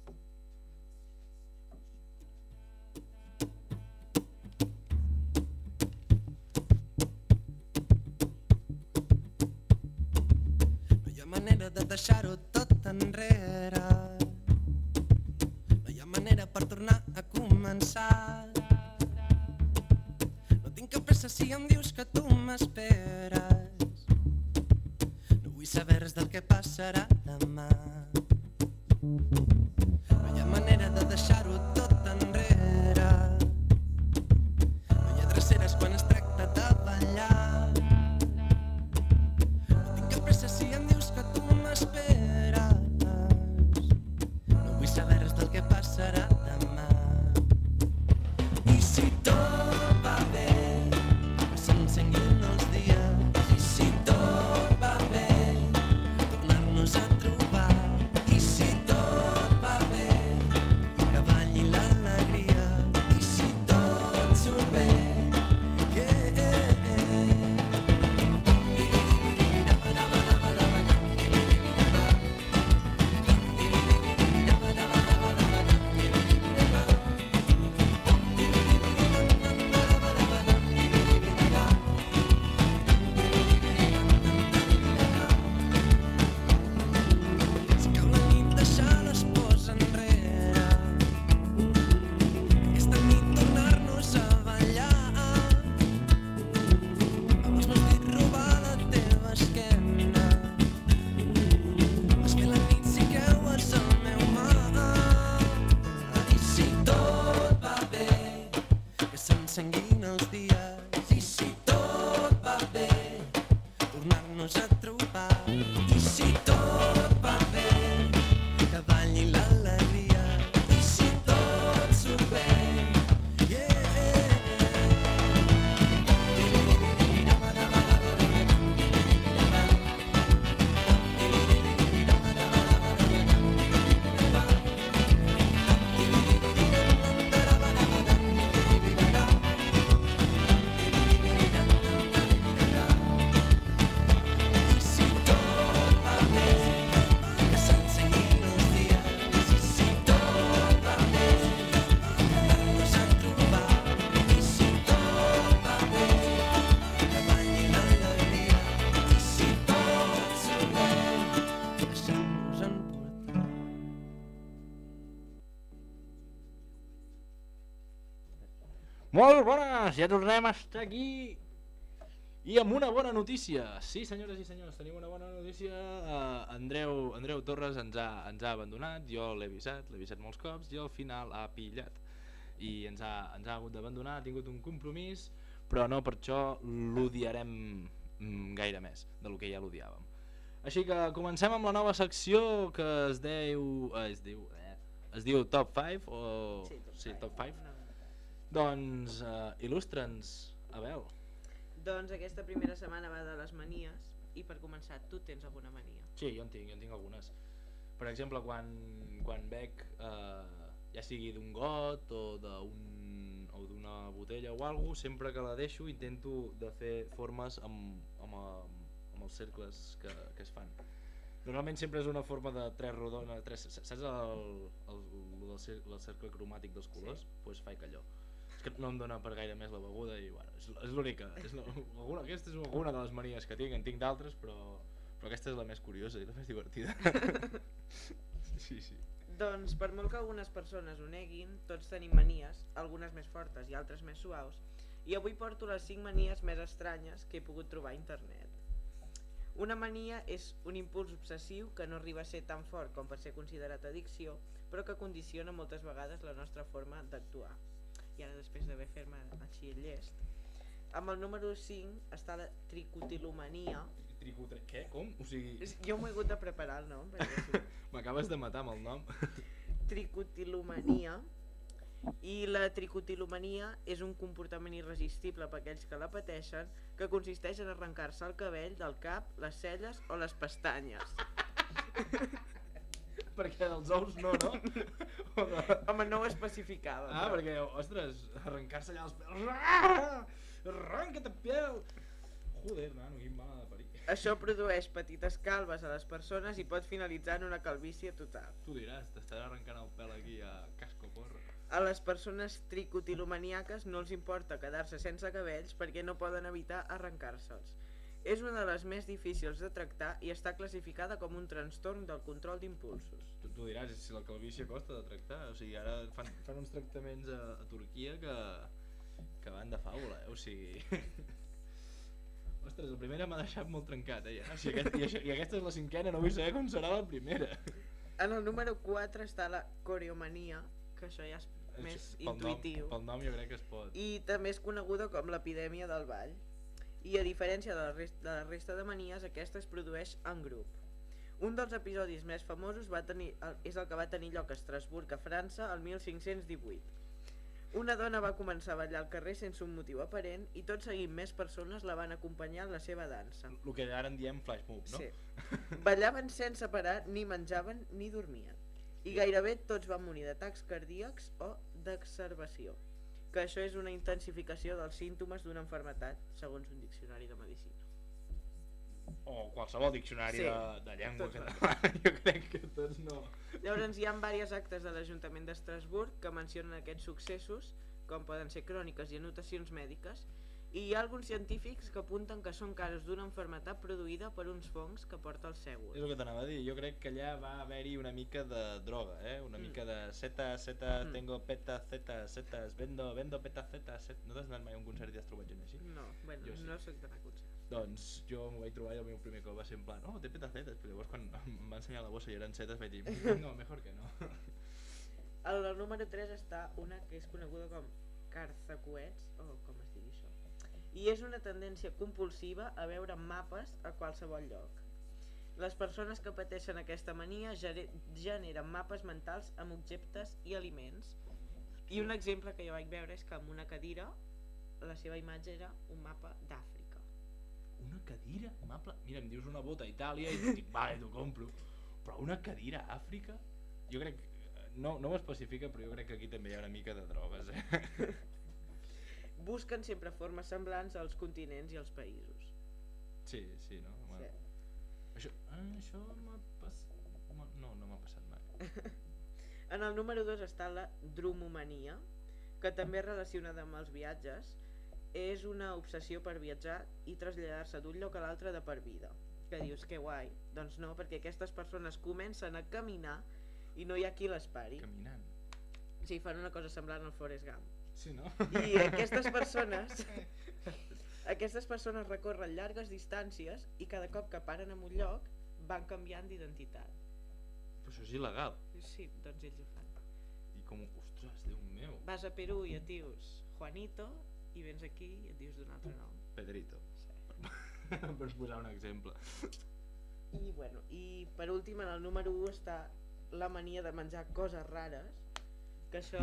[SPEAKER 5] No hi ha manera de deixar-ho tot enrere. No hi ha manera per tornar a començar. No tinc cap pressa si em dius que tu m'esperes. No vull saber res del que passarà demà. No hi ha manera de deixar-ho tot enrere. No hi ha dreceres quan es tracta de ballar. No tinc cap pressa si em dius que tu m'esperes. No vull saber res del que passarà demà. I si tot va bé, que s'encenguin els dies. I si tot va bé, tornar-nos a trobar. I si tot
[SPEAKER 3] Molt bones, ja tornem a estar aquí i amb una bona notícia. Sí, senyores i senyors, tenim una bona notícia. Andreu Torres ens ha abandonat, jo l'he avisat molts cops i al final ha pillat. I ens ha hagut d'abandonar, ha tingut un compromís, però no per això l'odiarem gaire més del que ja l'odiàvem. Així que comencem amb la nova secció que es diu Top 5 o... Sí, Top 5.
[SPEAKER 4] No.
[SPEAKER 3] Doncs il·lustra'ns, Abel.
[SPEAKER 4] Doncs aquesta primera setmana va de les manies i per començar tu tens alguna mania.
[SPEAKER 3] Sí, jo en tinc algunes. Per exemple, quan bec, ja sigui d'un got o d'una botella o alguna cosa, sempre que la deixo intento de fer formes amb els cercles que es fan. Normalment sempre és una forma de tres rodona, saps el cercle cromàtic dels colors?
[SPEAKER 4] Sí.
[SPEAKER 3] Doncs faig allò. És que no em dona per gaire més la beguda i bueno, és l'única. Aquesta és una de les manies que tinc, en tinc d'altres, però aquesta és la més curiosa i la més divertida. Sí.
[SPEAKER 4] Doncs per molt que algunes persones ho neguin, tots tenim manies, algunes més fortes i altres més suaus, i avui porto les 5 manies més estranyes que he pogut trobar a internet. Una mania és un impuls obsessiu que no arriba a ser tan fort com per ser considerat addicció, però que condiciona moltes vegades la nostra forma d'actuar. I ara, després d'haver fer-me així el llest, amb el número 5 està la tricotilomania.
[SPEAKER 3] Què? Com? O sigui...
[SPEAKER 4] Jo m'he hagut de preparar el nom. Perquè...
[SPEAKER 3] M'acabes de matar amb el nom.
[SPEAKER 4] Tricotilomania. I la tricotilomania és un comportament irresistible per aquells que la pateixen, que consisteix en arrencar-se el cabell del cap, les celles o les pestanyes.
[SPEAKER 3] Perquè dels ous no?
[SPEAKER 4] Home, no ho especificava.
[SPEAKER 3] Ah,
[SPEAKER 4] però...
[SPEAKER 3] perquè, ostres, arrencar-se allà els pèls... Arranca't el pèl! Joder, nano, quin mal ha de parir.
[SPEAKER 4] Això produeix petites calves a les persones i pot finalitzar en una calvície total.
[SPEAKER 3] Tu diràs, t'estarà arrencant el pèl aquí a casco porro.
[SPEAKER 4] A les persones tricotilomaniaques no els importa quedar-se sense cabells perquè no poden evitar arrencar-se'ls. És una de les més difícils de tractar i està classificada com un trastorn del control d'impulsos.
[SPEAKER 3] Tu diràs, si la calvície costa de tractar, o sigui, ara fan uns tractaments a Turquia que van de faula, o sigui... Ostres, la primera m'ha deixat molt trencat, ja. O sigui, i aquesta és la cinquena, no vull saber com serà la primera.
[SPEAKER 4] En el número 4 està la coreomania, que això ja és més intuïtiu.
[SPEAKER 3] Pel nom jo crec que es pot.
[SPEAKER 4] I també és coneguda com l'epidèmia del ball. I a diferència de la resta de manies, aquesta es produeix en grup. Un dels episodis més famosos és el que va tenir lloc a Estrasburg, a França, el 1518. Una dona va començar a ballar al carrer sense un motiu aparent i tot seguint més persones la van acompanyar en la seva dansa.
[SPEAKER 3] El que ara en diem flash mob, no?
[SPEAKER 4] Sí. Ballaven sense parar, ni menjaven ni dormien. I gairebé tots van morir d'atacs cardíacs o d'excerbació, que això és una intensificació dels símptomes d'una malaltia, segons un diccionari de medicina.
[SPEAKER 3] O qualsevol diccionari
[SPEAKER 4] Sí,
[SPEAKER 3] de llengua
[SPEAKER 4] tots
[SPEAKER 3] catalana, jo crec que tots no.
[SPEAKER 4] Llavors hi ha diversos actes de l'Ajuntament d'Estrasburg que mencionen aquests successos, com poden ser cròniques i anotacions mèdiques, i hi ha alguns científics que apunten que són casos d'una malaltia produïda per uns fongs que porta el sègol.
[SPEAKER 3] És el que t'anava a dir, jo crec que allà va haver-hi una mica de droga, una mica de setas, tengo petas, setas, vendo petas, setas. No t'has anat mai a un concert i has trobat gent així?
[SPEAKER 4] No, bueno,
[SPEAKER 3] Jo sí.
[SPEAKER 4] no soc d'anar a concerts.
[SPEAKER 3] Doncs jo m'ho vaig trobar i el meu primer cop va ser en plan, oh, té petacetes, però llavors quan em va ensenyar la bossa i eren setes vaig dir, no, mejor que no.
[SPEAKER 4] Al número 3 està una que és coneguda com carzacoets, o com es digui això, i és una tendència compulsiva a veure mapes a qualsevol lloc. Les persones que pateixen aquesta mania generen mapes mentals amb objectes i aliments. I un exemple que jo vaig veure és que amb una cadira la seva imatge era un mapa d'Àfrica.
[SPEAKER 3] Una cadira? Mira, em dius una bota a Itàlia i dic, vale, t'ho compro. Però una cadira a Àfrica? Jo crec, no ho especifica, però jo crec que aquí també hi ha una mica de drogues,
[SPEAKER 4] Busquen sempre formes semblants als continents i als països.
[SPEAKER 3] Sí, no? Bueno.
[SPEAKER 4] Sí.
[SPEAKER 3] Això m'ha passat... No m'ha passat mai.
[SPEAKER 4] En el número 2 està la dromomania, que també és relacionada amb els viatges. És una obsessió per viatjar i traslladar-se d'un lloc a l'altre de per vida. Que dius, que guai. Doncs no, perquè aquestes persones comencen a caminar i no hi ha qui les pari.
[SPEAKER 3] Caminant.
[SPEAKER 4] Sí, fan una cosa semblant al Forrest Gump.
[SPEAKER 3] Sí, no?
[SPEAKER 4] I aquestes persones recorren llargues distàncies i cada cop que paren en un lloc van canviant d'identitat.
[SPEAKER 3] Però això és il·legal.
[SPEAKER 4] Sí, doncs ells ho fan.
[SPEAKER 3] I com, ostres, Déu meu.
[SPEAKER 4] Vas a Perú i et dius Juanito i vens aquí i et dius d'un altre nom.
[SPEAKER 3] Pedrito.
[SPEAKER 4] Sí.
[SPEAKER 3] Per posar un exemple.
[SPEAKER 4] I bueno, i per últim en el número 1 està la mania de menjar coses rares, que això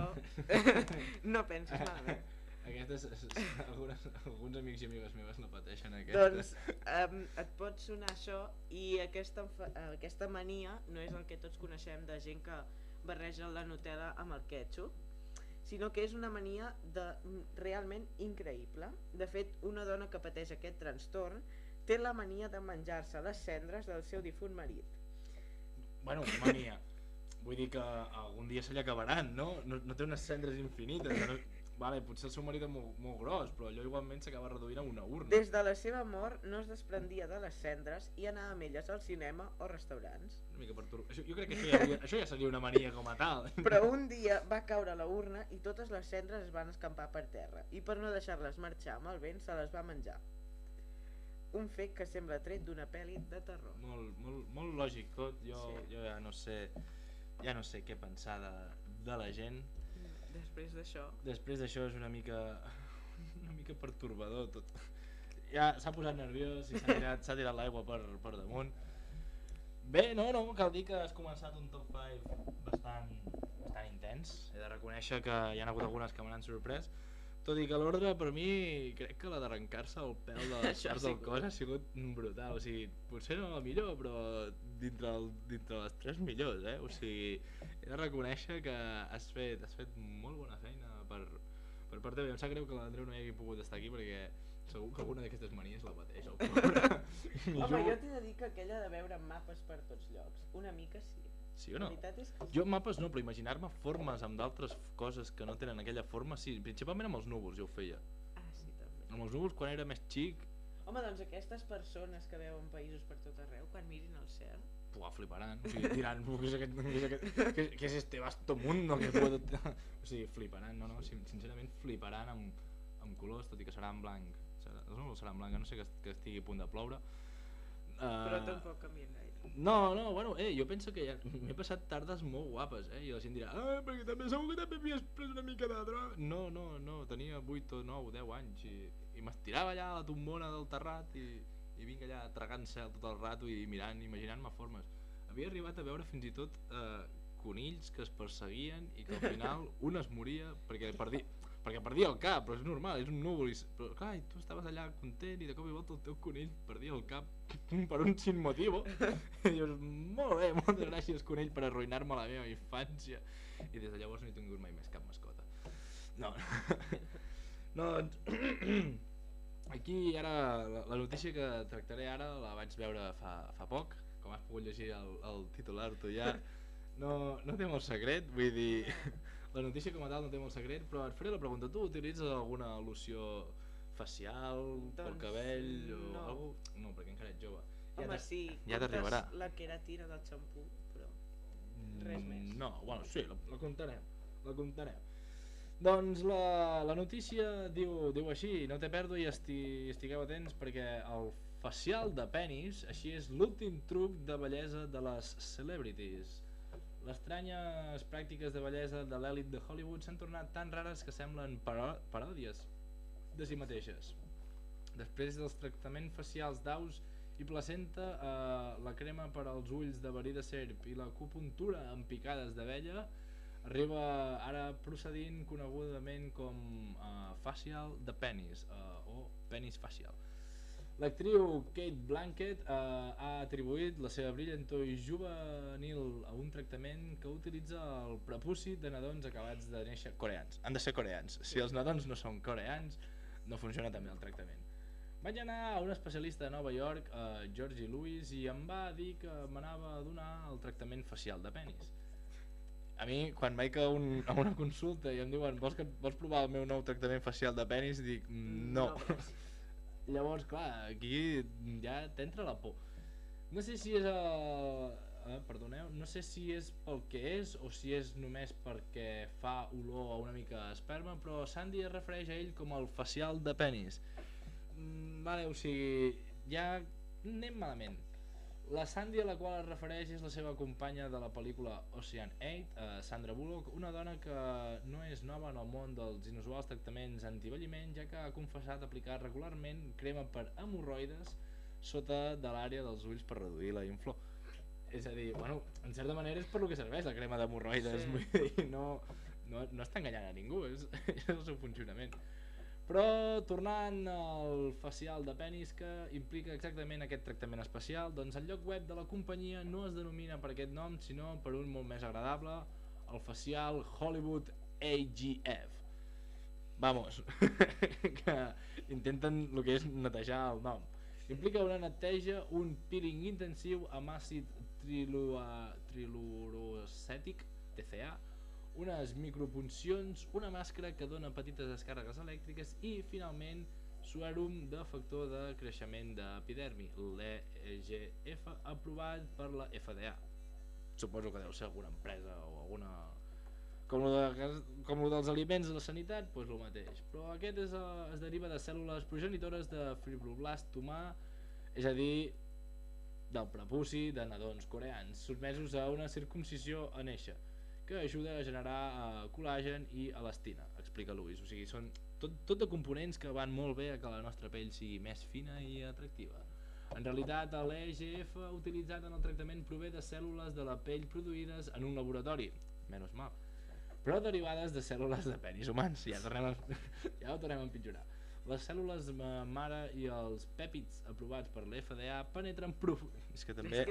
[SPEAKER 4] no pensis malament.
[SPEAKER 3] Aquestes, alguns amics i amigues meves no pateixen aquestes.
[SPEAKER 4] Doncs et pot sonar això i aquesta mania no és el que tots coneixem de gent que barreja la Nutella amb el ketchup, sinó que és una mania realment increïble. De fet, una dona que pateix aquest trastorn té la mania de menjar-se les cendres del seu difunt marit.
[SPEAKER 3] Bueno, mania. Vull dir que algun dia se li acabaran, no? No té unes cendres infinites. No... Vale, potser el seu marit és molt gros, però allò igualment s'acaba reduint a una urna.
[SPEAKER 4] Des de la seva mort no es desprendia de les cendres i anava amb elles al cinema o restaurants.
[SPEAKER 3] Una mica perturbador. Jo crec que això ja seria una mania com a tal.
[SPEAKER 4] Però un dia va caure a la urna i totes les cendres es van escampar per terra i per no deixar-les marxar amb el vent se les va menjar. Un fet que sembla tret d'una pel·li de terror.
[SPEAKER 3] Molt lògic tot. Jo ja no sé què pensar de la gent. Després d'això és una mica pertorbador tot. Ja s'ha posat nerviós i s'ha tirat l'aigua per damunt. Bé, no, cal dir que has començat un top 5 bastant intens. He de reconèixer que hi ha hagut algunes que m'han sorprès. Tot i que l'ordre per mi crec que la d'arrencar-se el pèl de les parts del cos ha sigut brutal. O sigui, potser no la millor, però dintre les 3 millors, O sigui, he de reconèixer que has fet molt bona feina per part teva. Em sap greu que l'Andreu no hi hagi pogut estar aquí perquè segur que alguna d'aquestes manies la pateix, el pobre.
[SPEAKER 4] Home, jo t'he de dir que aquella de veure mapes per tots llocs, una mica sí.
[SPEAKER 3] Sí o no?
[SPEAKER 4] La veritat és que sí.
[SPEAKER 3] Jo mapes no, però imaginar-me formes amb d'altres coses que no tenen aquella forma, sí, principalment amb els núvols jo ho feia.
[SPEAKER 4] Ah, sí, també.
[SPEAKER 3] Amb els núvols quan era més xic,
[SPEAKER 4] Home, doncs aquestes persones que veuen països per tot arreu, quan mirin el cel...
[SPEAKER 3] fliparan, o sigui, diran, què és este vasto mundo que puedo... O sigui, fliparan, no, sincerament fliparan amb colors, tot i que serà en blanc. Els núvols seran en blanc, no sé que estigui a punt de ploure.
[SPEAKER 4] Però tampoc canvien gaire.
[SPEAKER 3] No, bueno, jo penso que ja m'he passat tardes molt guapes, i la gent dirà perquè segur que també havies pres una mica de droga. No, tenia 8 o 9, 10 anys i m'estirava allà a la tombona del terrat i vinc allà tragant cel tot el rato i mirant, imaginant-me formes. Havia arribat a veure fins i tot conills que es perseguien i que al final un es moria perquè perdia el cap, però és normal, és un núvol, però clar, tu estaves allà content i de cop i volta el teu conill perdia el cap per un sin motivo i dius, molt bé, moltes gràcies conill per arruïnar-me la meva infància, i des de llavors no he tingut mai més cap mascota. No, doncs aquí ara la notícia que tractaré ara la vaig veure fa poc, com has pogut llegir el titular tu ja, no té molt secret, vull dir, la notícia com a tal no té molt secret, però et faré la pregunta, tu utilitzes alguna loció facial, pel cabell o alguna cosa? No, perquè encara ets jove.
[SPEAKER 4] Home, sí,
[SPEAKER 3] ja t'arribarà.
[SPEAKER 4] La queratina del xampú, però res més.
[SPEAKER 3] No, bueno, sí, la comptarem. Doncs la notícia diu així, no té pèrdua i estigueu atents perquè el facial de penis, així és l'últim truc de bellesa de les celebrities. Les estranyes pràctiques de bellesa de l'èlit de Hollywood s'han tornat tan rares que semblen paròdies de si mateixes. Després dels tractaments facials d'aus i placenta, la crema per als ulls de verí de serp i l'acupuntura amb picades d'abella, arriba ara procedint conegudament com facial de penis o penis facial. L'actriu Kate Blanchett ha atribuït la seva brillantor i juvenil a un tractament que utilitza el prepuci de nadons acabats de néixer coreans. Han de ser coreans. Si els nadons no són coreans, no funciona també el tractament. Vaig anar a un especialista de Nova York, Georgie Lewis, i em va dir que m'anava a donar el tractament facial de penis. A mi, quan vaig a una consulta i em diuen vols provar el meu nou tractament facial de penis, dic no. Llavors, clar, aquí ja t'entra la por. No sé si és perdoneu, no sé si és pel que és o si és només perquè fa olor a una mica esperma, però Sandy es refereix a ell com el facial de penis. Vale, o sigui, ja anem malament. La Sandy a la qual es refereix és la seva companya de la pel·lícula Ocean 8, Sandra Bullock, una dona que no és nova en el món dels inusuals tractaments antivelliment, ja que ha confessat aplicar regularment crema per hemorroides sota de l'àrea dels ulls per reduir la inflor. És a dir, bueno, en certa manera és per lo que serveix la crema d'hemorroides,
[SPEAKER 4] Sí.
[SPEAKER 3] vull dir, no està enganyant a ningú, és el seu funcionament. Però tornant al facial de penis que implica exactament aquest tractament especial, doncs el lloc web de la companyia no es denomina per aquest nom, sinó per un molt més agradable, el facial Hollywood AGF. Vamos, que intenten el que és netejar el nom. Implica una neteja, un peeling intensiu amb àcid trilurocètic, TCA, unes micropuncions, una màscara que dona petites descàrregues elèctriques i, finalment, suèrum de factor de creixement d'epidermi, l'EGF, aprovat per la FDA. Suposo que deu ser alguna empresa o alguna... Com lo dels aliments de la sanitat, doncs el mateix. Però aquest es deriva de cèl·lules progenitores de fibroblast humà, és a dir, del prepuci de nadons coreans, sotmesos a una circumcisió a néixer, que ajuda a generar col·làgen i elastina, explica Luis. O sigui, són tot de components que van molt bé a que la nostra pell sigui més fina i atractiva. En realitat, l'EGF utilitzat en el tractament prové de cèl·lules de la pell produïdes en un laboratori, menys mal, però derivades de cèl·lules de penis humans. Ja ho tornem a empitjorar. Les cèl·lules mare i els pèpids aprovats per l'FDA penetren profundament... És que també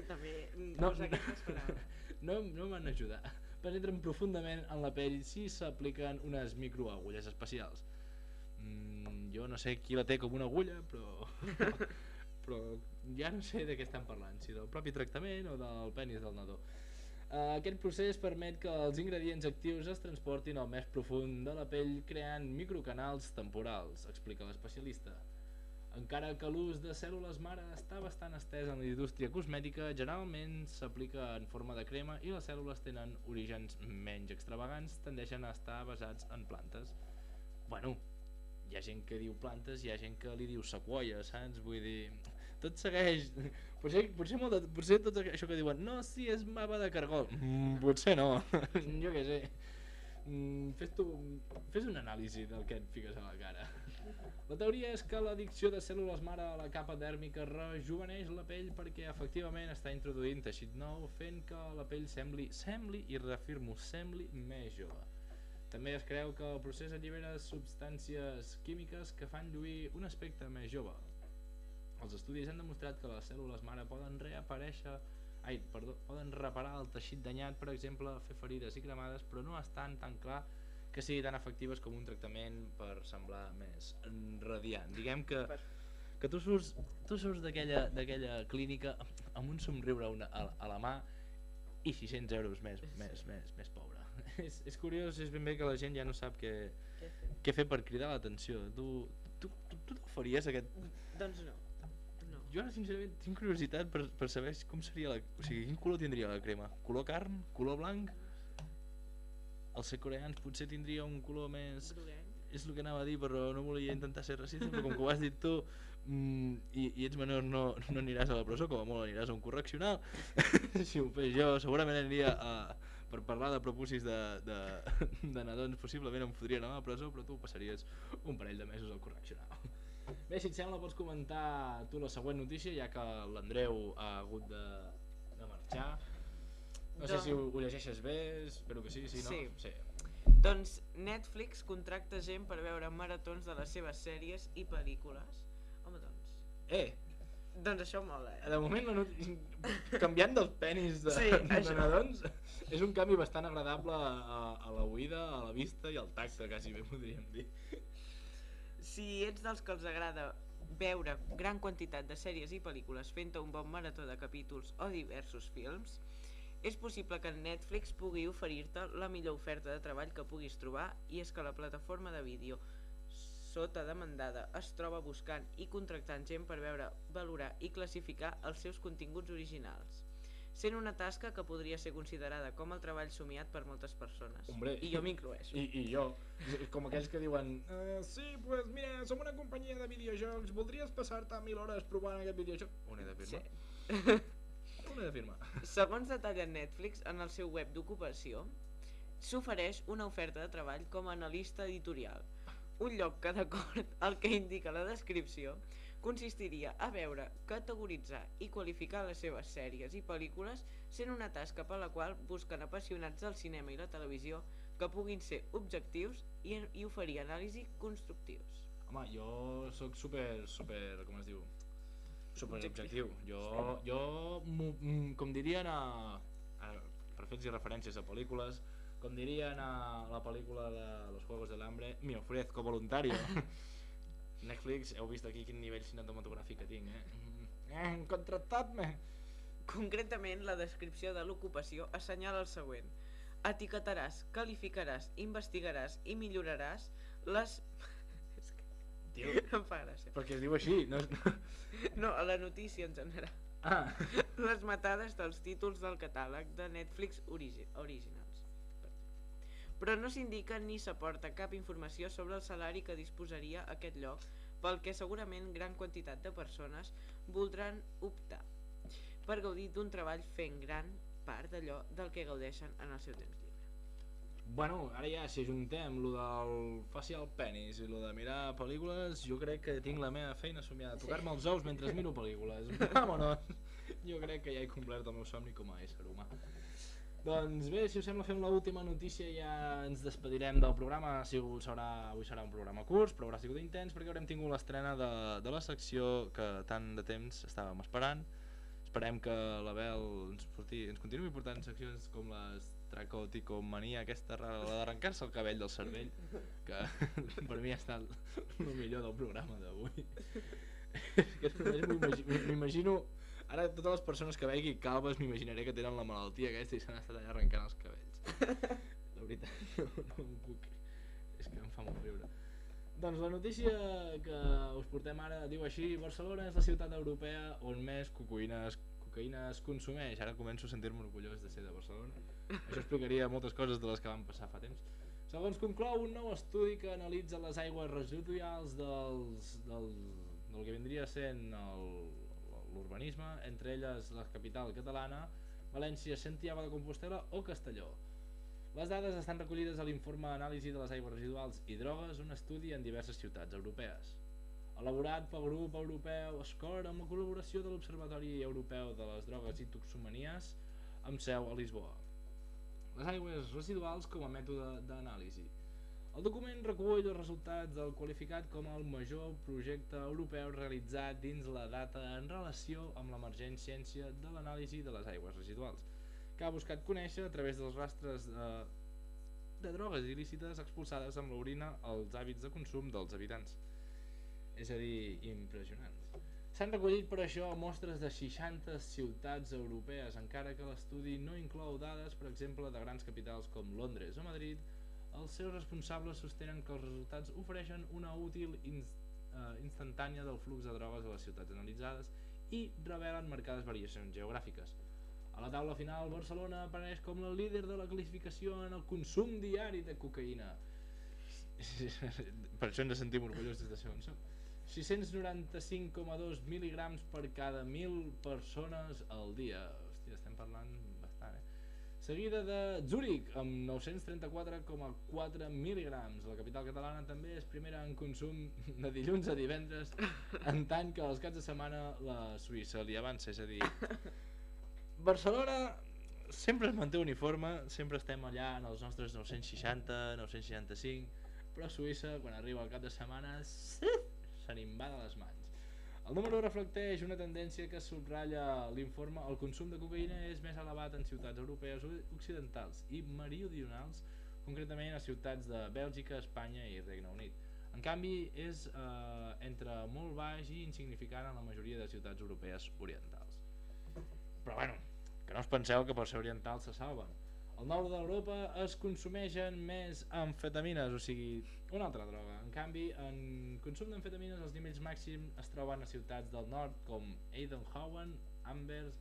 [SPEAKER 3] no m'han ajudat. Penetren profundament en la pell si s'apliquen unes microagulles especials. Jo no sé qui la té com una agulla, però ja no sé de què estan parlant, si del propi tractament o del penis del nadó. Aquest procés permet que els ingredients actius es transportin al més profund de la pell creant microcanals temporals, explica l'especialista. Encara que l'ús de cèl·lules mare està bastant estès en la indústria cosmètica, generalment s'aplica en forma de crema i les cèl·lules tenen orígens menys extravagants, tendeixen a estar basats en plantes. Bueno, hi ha gent que diu plantes, hi ha gent que li diu sequoia, saps? Vull dir, tot segueix... Potser tot això que diuen, no, sí, és mapa de cargol. Potser no, jo què sé. Fes un anàlisi del que et fiques a la cara. La teoria és que l'addicció de cèl·lules mare a la capa dèrmica rejuveneix la pell perquè efectivament està introduint teixit nou, fent que la pell sembli, i reafirmo, sembli més jove. També es creu que el procés allibera substàncies químiques que fan lluir un aspecte més jove. Els estudis han demostrat que les cèl·lules mare poden poden reparar el teixit danyat, per exemple, fer ferides i cremades, però no estan tan clar que sigui tan efectives com un tractament per semblar més radiant. Diguem que tu surts d'aquella clínica amb un somriure a la mà i 600 euros més pobre. És curiós, és ben bé que la gent ja no sap què fer per cridar l'atenció. Tu te'l faries aquest?
[SPEAKER 4] Doncs no.
[SPEAKER 3] Jo ara sincerament tinc curiositat per saber com seria o sigui, quin color tindria la crema? Color carn? Color blanc? Els coreans potser tindria un color més... És el que anava a dir, però no volia intentar ser racista, però com que ho has dit tu i ets menor no aniràs a la presó, com a molt aniràs a un correccional. Si ho fes jo segurament aniria per parlar de prepucis de nadons, possiblement em fotrien a la presó, però tu passaries un parell de mesos al correccional. Bé, si et sembla pots comentar tu la següent notícia, ja que l'Andreu ha hagut de marxar. No sé si ho llegeixes bé, espero que sí, no?
[SPEAKER 4] Sí. Doncs Netflix contracta gent per veure maratons de les seves sèries i pel·lícules. Home, doncs... Doncs això mola,
[SPEAKER 3] De moment, canviant dels penis de nadons, és un canvi bastant agradable a l'oïda, a la vista i al tacte, quasi bé podríem dir.
[SPEAKER 4] Si ets dels que els agrada veure gran quantitat de sèries i pel·lícules fent un bon marató de capítols o diversos films, és possible que Netflix pugui oferir-te la millor oferta de treball que puguis trobar, i és que la plataforma de vídeo sota demandada es troba buscant i contractant gent per veure, valorar i classificar els seus continguts originals. sent una tasca que podria ser considerada com el treball somiat per moltes persones.
[SPEAKER 3] Hombre.
[SPEAKER 4] I jo m'incloeixo.
[SPEAKER 3] I jo, com aquells que diuen sí, pues mira, som una companyia de videojocs, voldries passar-te 1000 hores provant aquest videojoc? On he de firmar?
[SPEAKER 4] Sí.
[SPEAKER 3] On he de firmar?
[SPEAKER 4] Segons detalla Netflix en el seu web d'ocupació, s'ofereix una oferta de treball com a analista editorial, un lloc que, d'acord al que indica la descripció, consistiria a veure, categoritzar i qualificar les seves sèries i pel·lícules, sent una tasca per la qual busquen apassionats del cinema i la televisió que puguin ser objectius i oferir anàlisi constructius.
[SPEAKER 3] Home, jo sóc super, com es diu? Super objectiu. Jo com dirien per fer-los referències a pel·lícules, com dirien a la pel·lícula de Los Juegos del Hambre, me ofrezco voluntario. Netflix, heu vist aquí quin nivell cinematogràfic que tinc, contractat-me!
[SPEAKER 4] Concretament, la descripció de l'ocupació assenyala el següent: etiquetaràs, qualificaràs, investigaràs i milloraràs les...
[SPEAKER 3] Tio,
[SPEAKER 4] Em fa gràcia.
[SPEAKER 3] perquè es diu així, no és...
[SPEAKER 4] No, a la notícia en general.
[SPEAKER 3] Ah,
[SPEAKER 4] Les metades dels títols del catàleg de Netflix Originals. Però no s'indica ni s'aporta cap informació sobre el salari que disposaria aquest lloc, pel que segurament gran quantitat de persones voldran optar per gaudir d'un treball fent gran part d'allò del que gaudeixen en el seu temps lliure.
[SPEAKER 3] bueno, ara ja si ajuntem lo del facial penis i lo de mirar pel·lícules, jo crec que tinc la meva feina somiada, tocar-me els ous mentre miro pel·lícules. Vámonos! Jo crec que ja he complert el meu somni com a ésser humà. Doncs bé, si us sembla fem l'última notícia i ja ens despedirem del programa. Avui serà un programa curt, però haurà sigut intens perquè haurem tingut l'estrena de la secció que tant de temps estàvem esperant. Esperem que l'Abel ens continuï portant seccions com les tracoticomania, aquesta la d'arrencar-se el cabell del cervell, que per mi ha estat el millor del programa d'avui. M'imagino... Ara totes les persones que vegi calbes m'imaginaré que tenen la malaltia aquesta i s'han estat allà arrencant els cabells. La veritat, no em puc... És que em fa molt riure. Doncs la notícia que us portem ara diu així: Barcelona és la ciutat europea on més cocaïna es consumeix. Ara començo a sentir-me orgullós de ser de Barcelona. Això explicaria moltes coses de les que van passar fa temps. Segons conclou un nou estudi que analitza les aigües residuals del que vindria sent l'urbanisme, entre elles la capital catalana, València, Santiago de Compostela o Castelló. Les dades estan recollides a l'informe Anàlisi de les aigües residuals i drogues, un estudi en diverses ciutats europees. Elaborat pel grup europeu SCORE amb la col·laboració de l'Observatori Europeu de les Drogues i Toxicomanies amb seu a Lisboa. Les aigües residuals com a mètode d'anàlisi. El document recull els resultats del qualificat com el major projecte europeu realitzat dins la data en relació amb l'emergència de l'anàlisi de les aigües residuals, que ha buscat conèixer a través dels rastres de drogues il·lícites expulsades amb l'orina els hàbits de consum dels habitants. És a dir, impressionant. S'han recollit per això mostres de 60 ciutats europees, encara que l'estudi no inclou dades, per exemple, de grans capitals com Londres o Madrid. Els seus responsables sostenen que els resultats ofereixen una útil instantània del flux de drogues a les ciutats analitzades i revelen marcades variacions geogràfiques. A la taula final, Barcelona apareix com la líder de la classificació en el consum diari de cocaïna. Per això ens sentim orgullosos de ser on som. 695,2 mil·ligrams per cada 1.000 persones al dia. Hòstia, estem parlant bastant, Seguida de Zúrich, amb 934,4 mil·ligrams. La capital catalana també és primera en consum de dilluns a divendres, en tant que els caps de setmana la Suïssa li avança, és a dir... Barcelona sempre es manté uniforme, sempre estem allà en els nostres 960, 965, però Suïssa, quan arriba el cap de setmana, se n'hi va de les mans. El número reflecteix una tendència que subratlla l'informe. El consum de cocaïna és més elevat en ciutats europees occidentals i meridionals, concretament a ciutats de Bèlgica, Espanya i Regne Unit. En canvi, és entre molt baix i insignificant en la majoria de ciutats europees orientals. Però bueno, que no us penseu que per ser orientals se salven. Al nord d'Europa es consumeixen més amfetamines, o sigui, una altra droga. En canvi, en consum d'amfetamines els nivells màxims es troben a ciutats del nord com Eindhoven, Anvers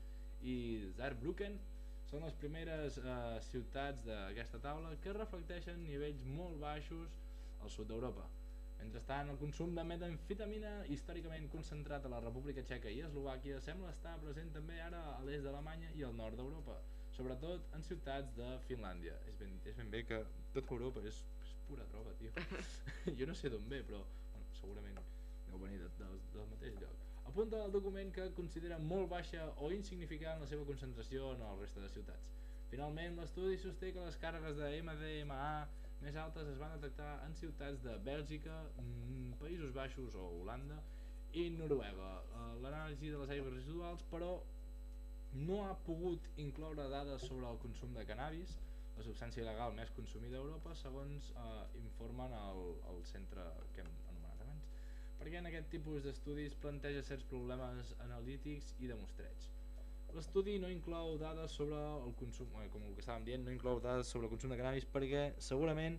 [SPEAKER 3] i Saarbrücken són les primeres ciutats d'aquesta taula que reflecteixen nivells molt baixos al sud d'Europa. Mentrestant, el consum de metamfetamina, històricament concentrat a la República Txeca i Eslovàquia, sembla estar present també ara a l'est d'Alemanya i al nord d'Europa, sobretot en ciutats de Finlàndia. És ben bé que tota Europa és pura droga, tio. Jo no sé d'on ve, però bueno, segurament deu venir del mateix lloc. Apunta el document que considera molt baixa o insignificant la seva concentració en el resta de ciutats. Finalment, l'estudi sosté que les càrregues de MDMA més altes es van detectar en ciutats de Bèlgica, Països Baixos o Holanda i Noruega. L'anàlisi de les aigües residuals, però, no ha pogut incloure dades sobre el consum de cannabis, la substància il·legal més consumida a Europa, segons informen el centre que hem anomenat abans, perquè en aquest tipus d'estudis planteja certs problemes analítics i de mostreig. L'estudi no inclou dades sobre el consum, com el que estàvem dient, no inclou dades sobre el consum de cannabis perquè segurament,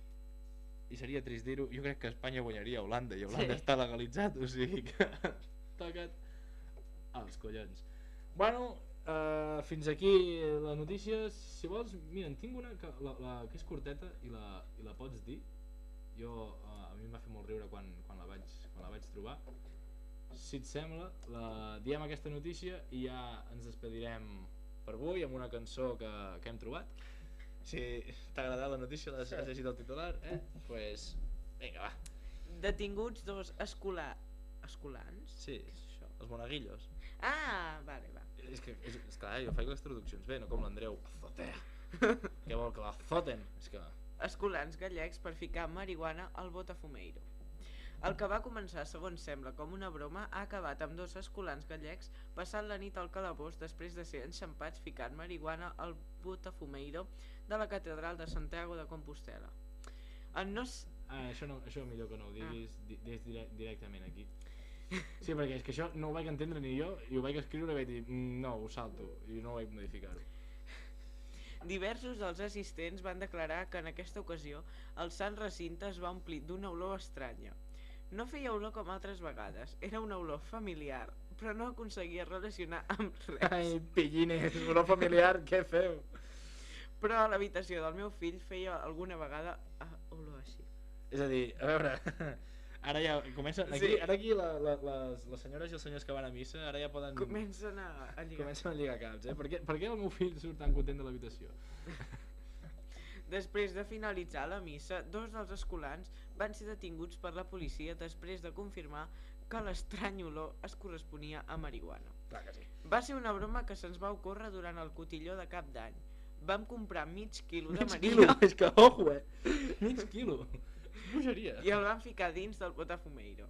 [SPEAKER 3] i seria trist dir-ho, jo crec que Espanya guanyaria a Holanda i Holanda està legalitzat, o sigui que toca't als collons. Bueno, fins aquí les notícies. Si vols, mira, en tinc una que és curteta i la pots dir. A mi em va fer molt riure quan la vaig trobar. Si et sembla, diem aquesta notícia i ja ens despedirem per avui amb una cançó que hem trobat. Si t'ha agradat la notícia, has llegit el titular, pues vinga, va.
[SPEAKER 4] Detinguts dos escolans?
[SPEAKER 3] Sí,
[SPEAKER 4] Què és això?
[SPEAKER 3] els monaguillos.
[SPEAKER 4] Ah, vale, va.
[SPEAKER 3] És clar, jo faig les traduccions bé, no com l'Andreu. Azotea. Què vol que l'azoten? És que...
[SPEAKER 4] Escolans gallecs per ficar marihuana al Botafumeiro. El que va començar, segons sembla, com una broma, ha acabat amb dos escolans gallecs passant la nit al calabós després de ser enxampats ficant marihuana al Botafumeiro de la catedral de Santiago de Compostela.
[SPEAKER 3] Això millor que no ho diguis, diguis directament aquí. Sí, perquè és que això no ho vaig entendre ni jo i ho vaig escriure i vaig dir no, ho salto i no ho vaig modificar-ho.
[SPEAKER 4] Diversos dels assistents van declarar que en aquesta ocasió el sant recinte es va omplir d'una olor estranya. No feia olor com altres vegades, era una olor familiar, però no aconseguia relacionar amb res.
[SPEAKER 3] Ai, pillines, olor familiar, què feu?
[SPEAKER 4] Però a l'habitació del meu fill feia alguna vegada olor així.
[SPEAKER 3] És a dir, a veure, ara ja comencen,
[SPEAKER 4] Sí.
[SPEAKER 3] ara aquí les senyores i els senyors que van a missa ara ja poden...
[SPEAKER 4] Comencen a lligar.
[SPEAKER 3] Comencen a lligar caps, Per què el meu fill surt tan content de l'habitació?
[SPEAKER 4] Després de finalitzar la missa, dos dels escolans van ser detinguts per la policia després de confirmar que l'estrany olor es corresponia a marihuana.
[SPEAKER 3] Clar que sí.
[SPEAKER 4] Va ser una broma que se'ns va ocórrer durant el cotilló de cap d'any. Vam comprar mig quilo de
[SPEAKER 3] Mig quilo,
[SPEAKER 4] marihuana
[SPEAKER 3] és que ojo, mig quilo. Bogeria.
[SPEAKER 4] i el van ficar dins del Botafumeiro.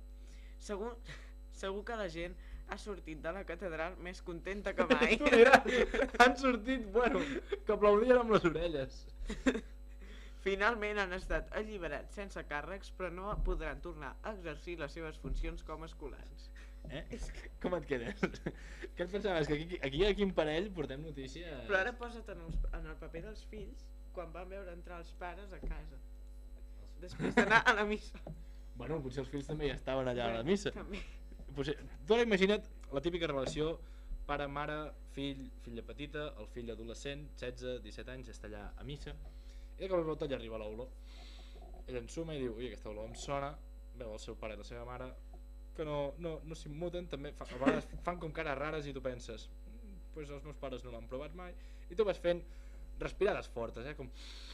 [SPEAKER 4] Segur que la gent ha sortit de la catedral més contenta que mai.
[SPEAKER 3] Tu diràs, han sortit, bueno, que aplaudien amb les orelles.
[SPEAKER 4] Finalment han estat alliberats sense càrrecs, però no podran tornar a exercir les seves funcions com a escolans.
[SPEAKER 3] Com et quedes? Què et pensaves? Que aquí a quin parell portem notícies?
[SPEAKER 4] Però ara posa't en el paper dels fills quan van veure entrar els pares a casa després d'anar a la missa.
[SPEAKER 3] Bueno, potser els fills també ja estaven allà a la missa.
[SPEAKER 4] També.
[SPEAKER 3] Tu ara imagina't la típica relació pare-mare, filla petita, el fill adolescent, 16-17 anys, està allà a missa, i de cop i volta li arriba l'olor. Ell ensuma i diu, ui, aquesta olor em sona, veu el seu pare i la seva mare, que no s'immuten, també a vegades fan com cares rares i tu penses, pues els meus pares no l'han provat mai, i tu vas fent respirades fortes, com...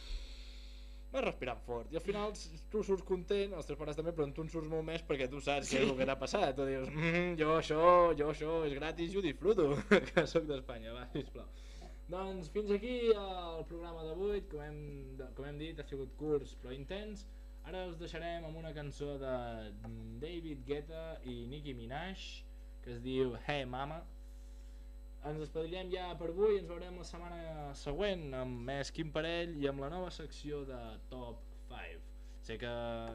[SPEAKER 3] vas respirant fort, i al final tu surts content, els teus pares també, però tu en surts molt més perquè tu saps què és el que t'ha passat, tu dius, jo això és gratis i ho disfruto, que sóc d'Espanya, va, sisplau. Doncs fins aquí el programa d'avui, com hem dit, ha sigut curt però intens. Ara us deixarem amb una cançó de David Guetta i Nicki Minaj, que es diu Hey Mama. Ens despedirem ja per avui, ens veurem la setmana següent amb més Quin Parell i amb la nova secció de Top 5. Sé que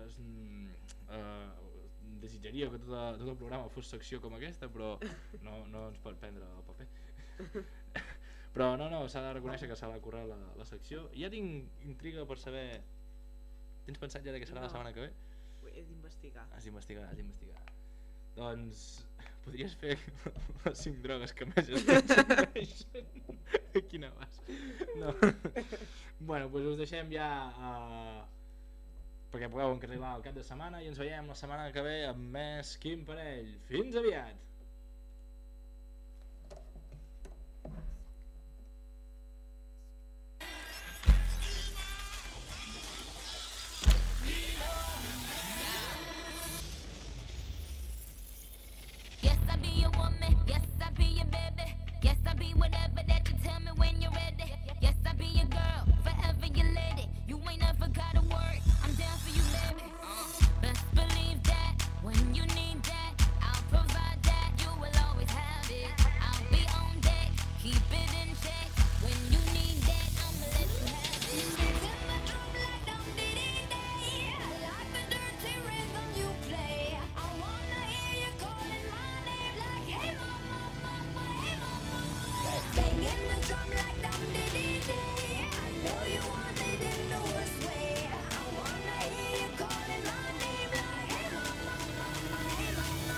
[SPEAKER 3] desitjaria que tot el programa fos secció com aquesta, però no ens pot prendre el paper. Però no, s'ha de reconèixer que s'ha de currar la secció. I ja tinc intriga per saber... Tens pensat ja de què serà la setmana que ve?
[SPEAKER 4] He d'investigar.
[SPEAKER 3] Has d'investigar. Doncs Podries fer les 5 drogues que més es consumeixen. Quina vas. No. Bueno, doncs us deixem ja perquè pugueu encarrilar el cap de setmana i ens veiem la setmana que ve amb més Quin Parell. Fins aviat!
[SPEAKER 6] Yes, I be your woman. Yes, I be your baby. Yes, I be whatever that you tell me when you're ready. Yes, I be your girl, forever your lady. You ain't never gotta worry. I'm down for you, baby. Best believe that when you need that, I'll provide that. You will always have it. I'll be on deck, keep it in check. When you need that, I'ma let you have it. Till my drum like dum dee day. I like the dirty rhythm you play. I wanna hear you calling my name like hey mama, mama, hey mama. Banging the drum like dum dee day. I know you want it in the worst way. I wanna hear you calling my name like hey mama, mama, hey mama.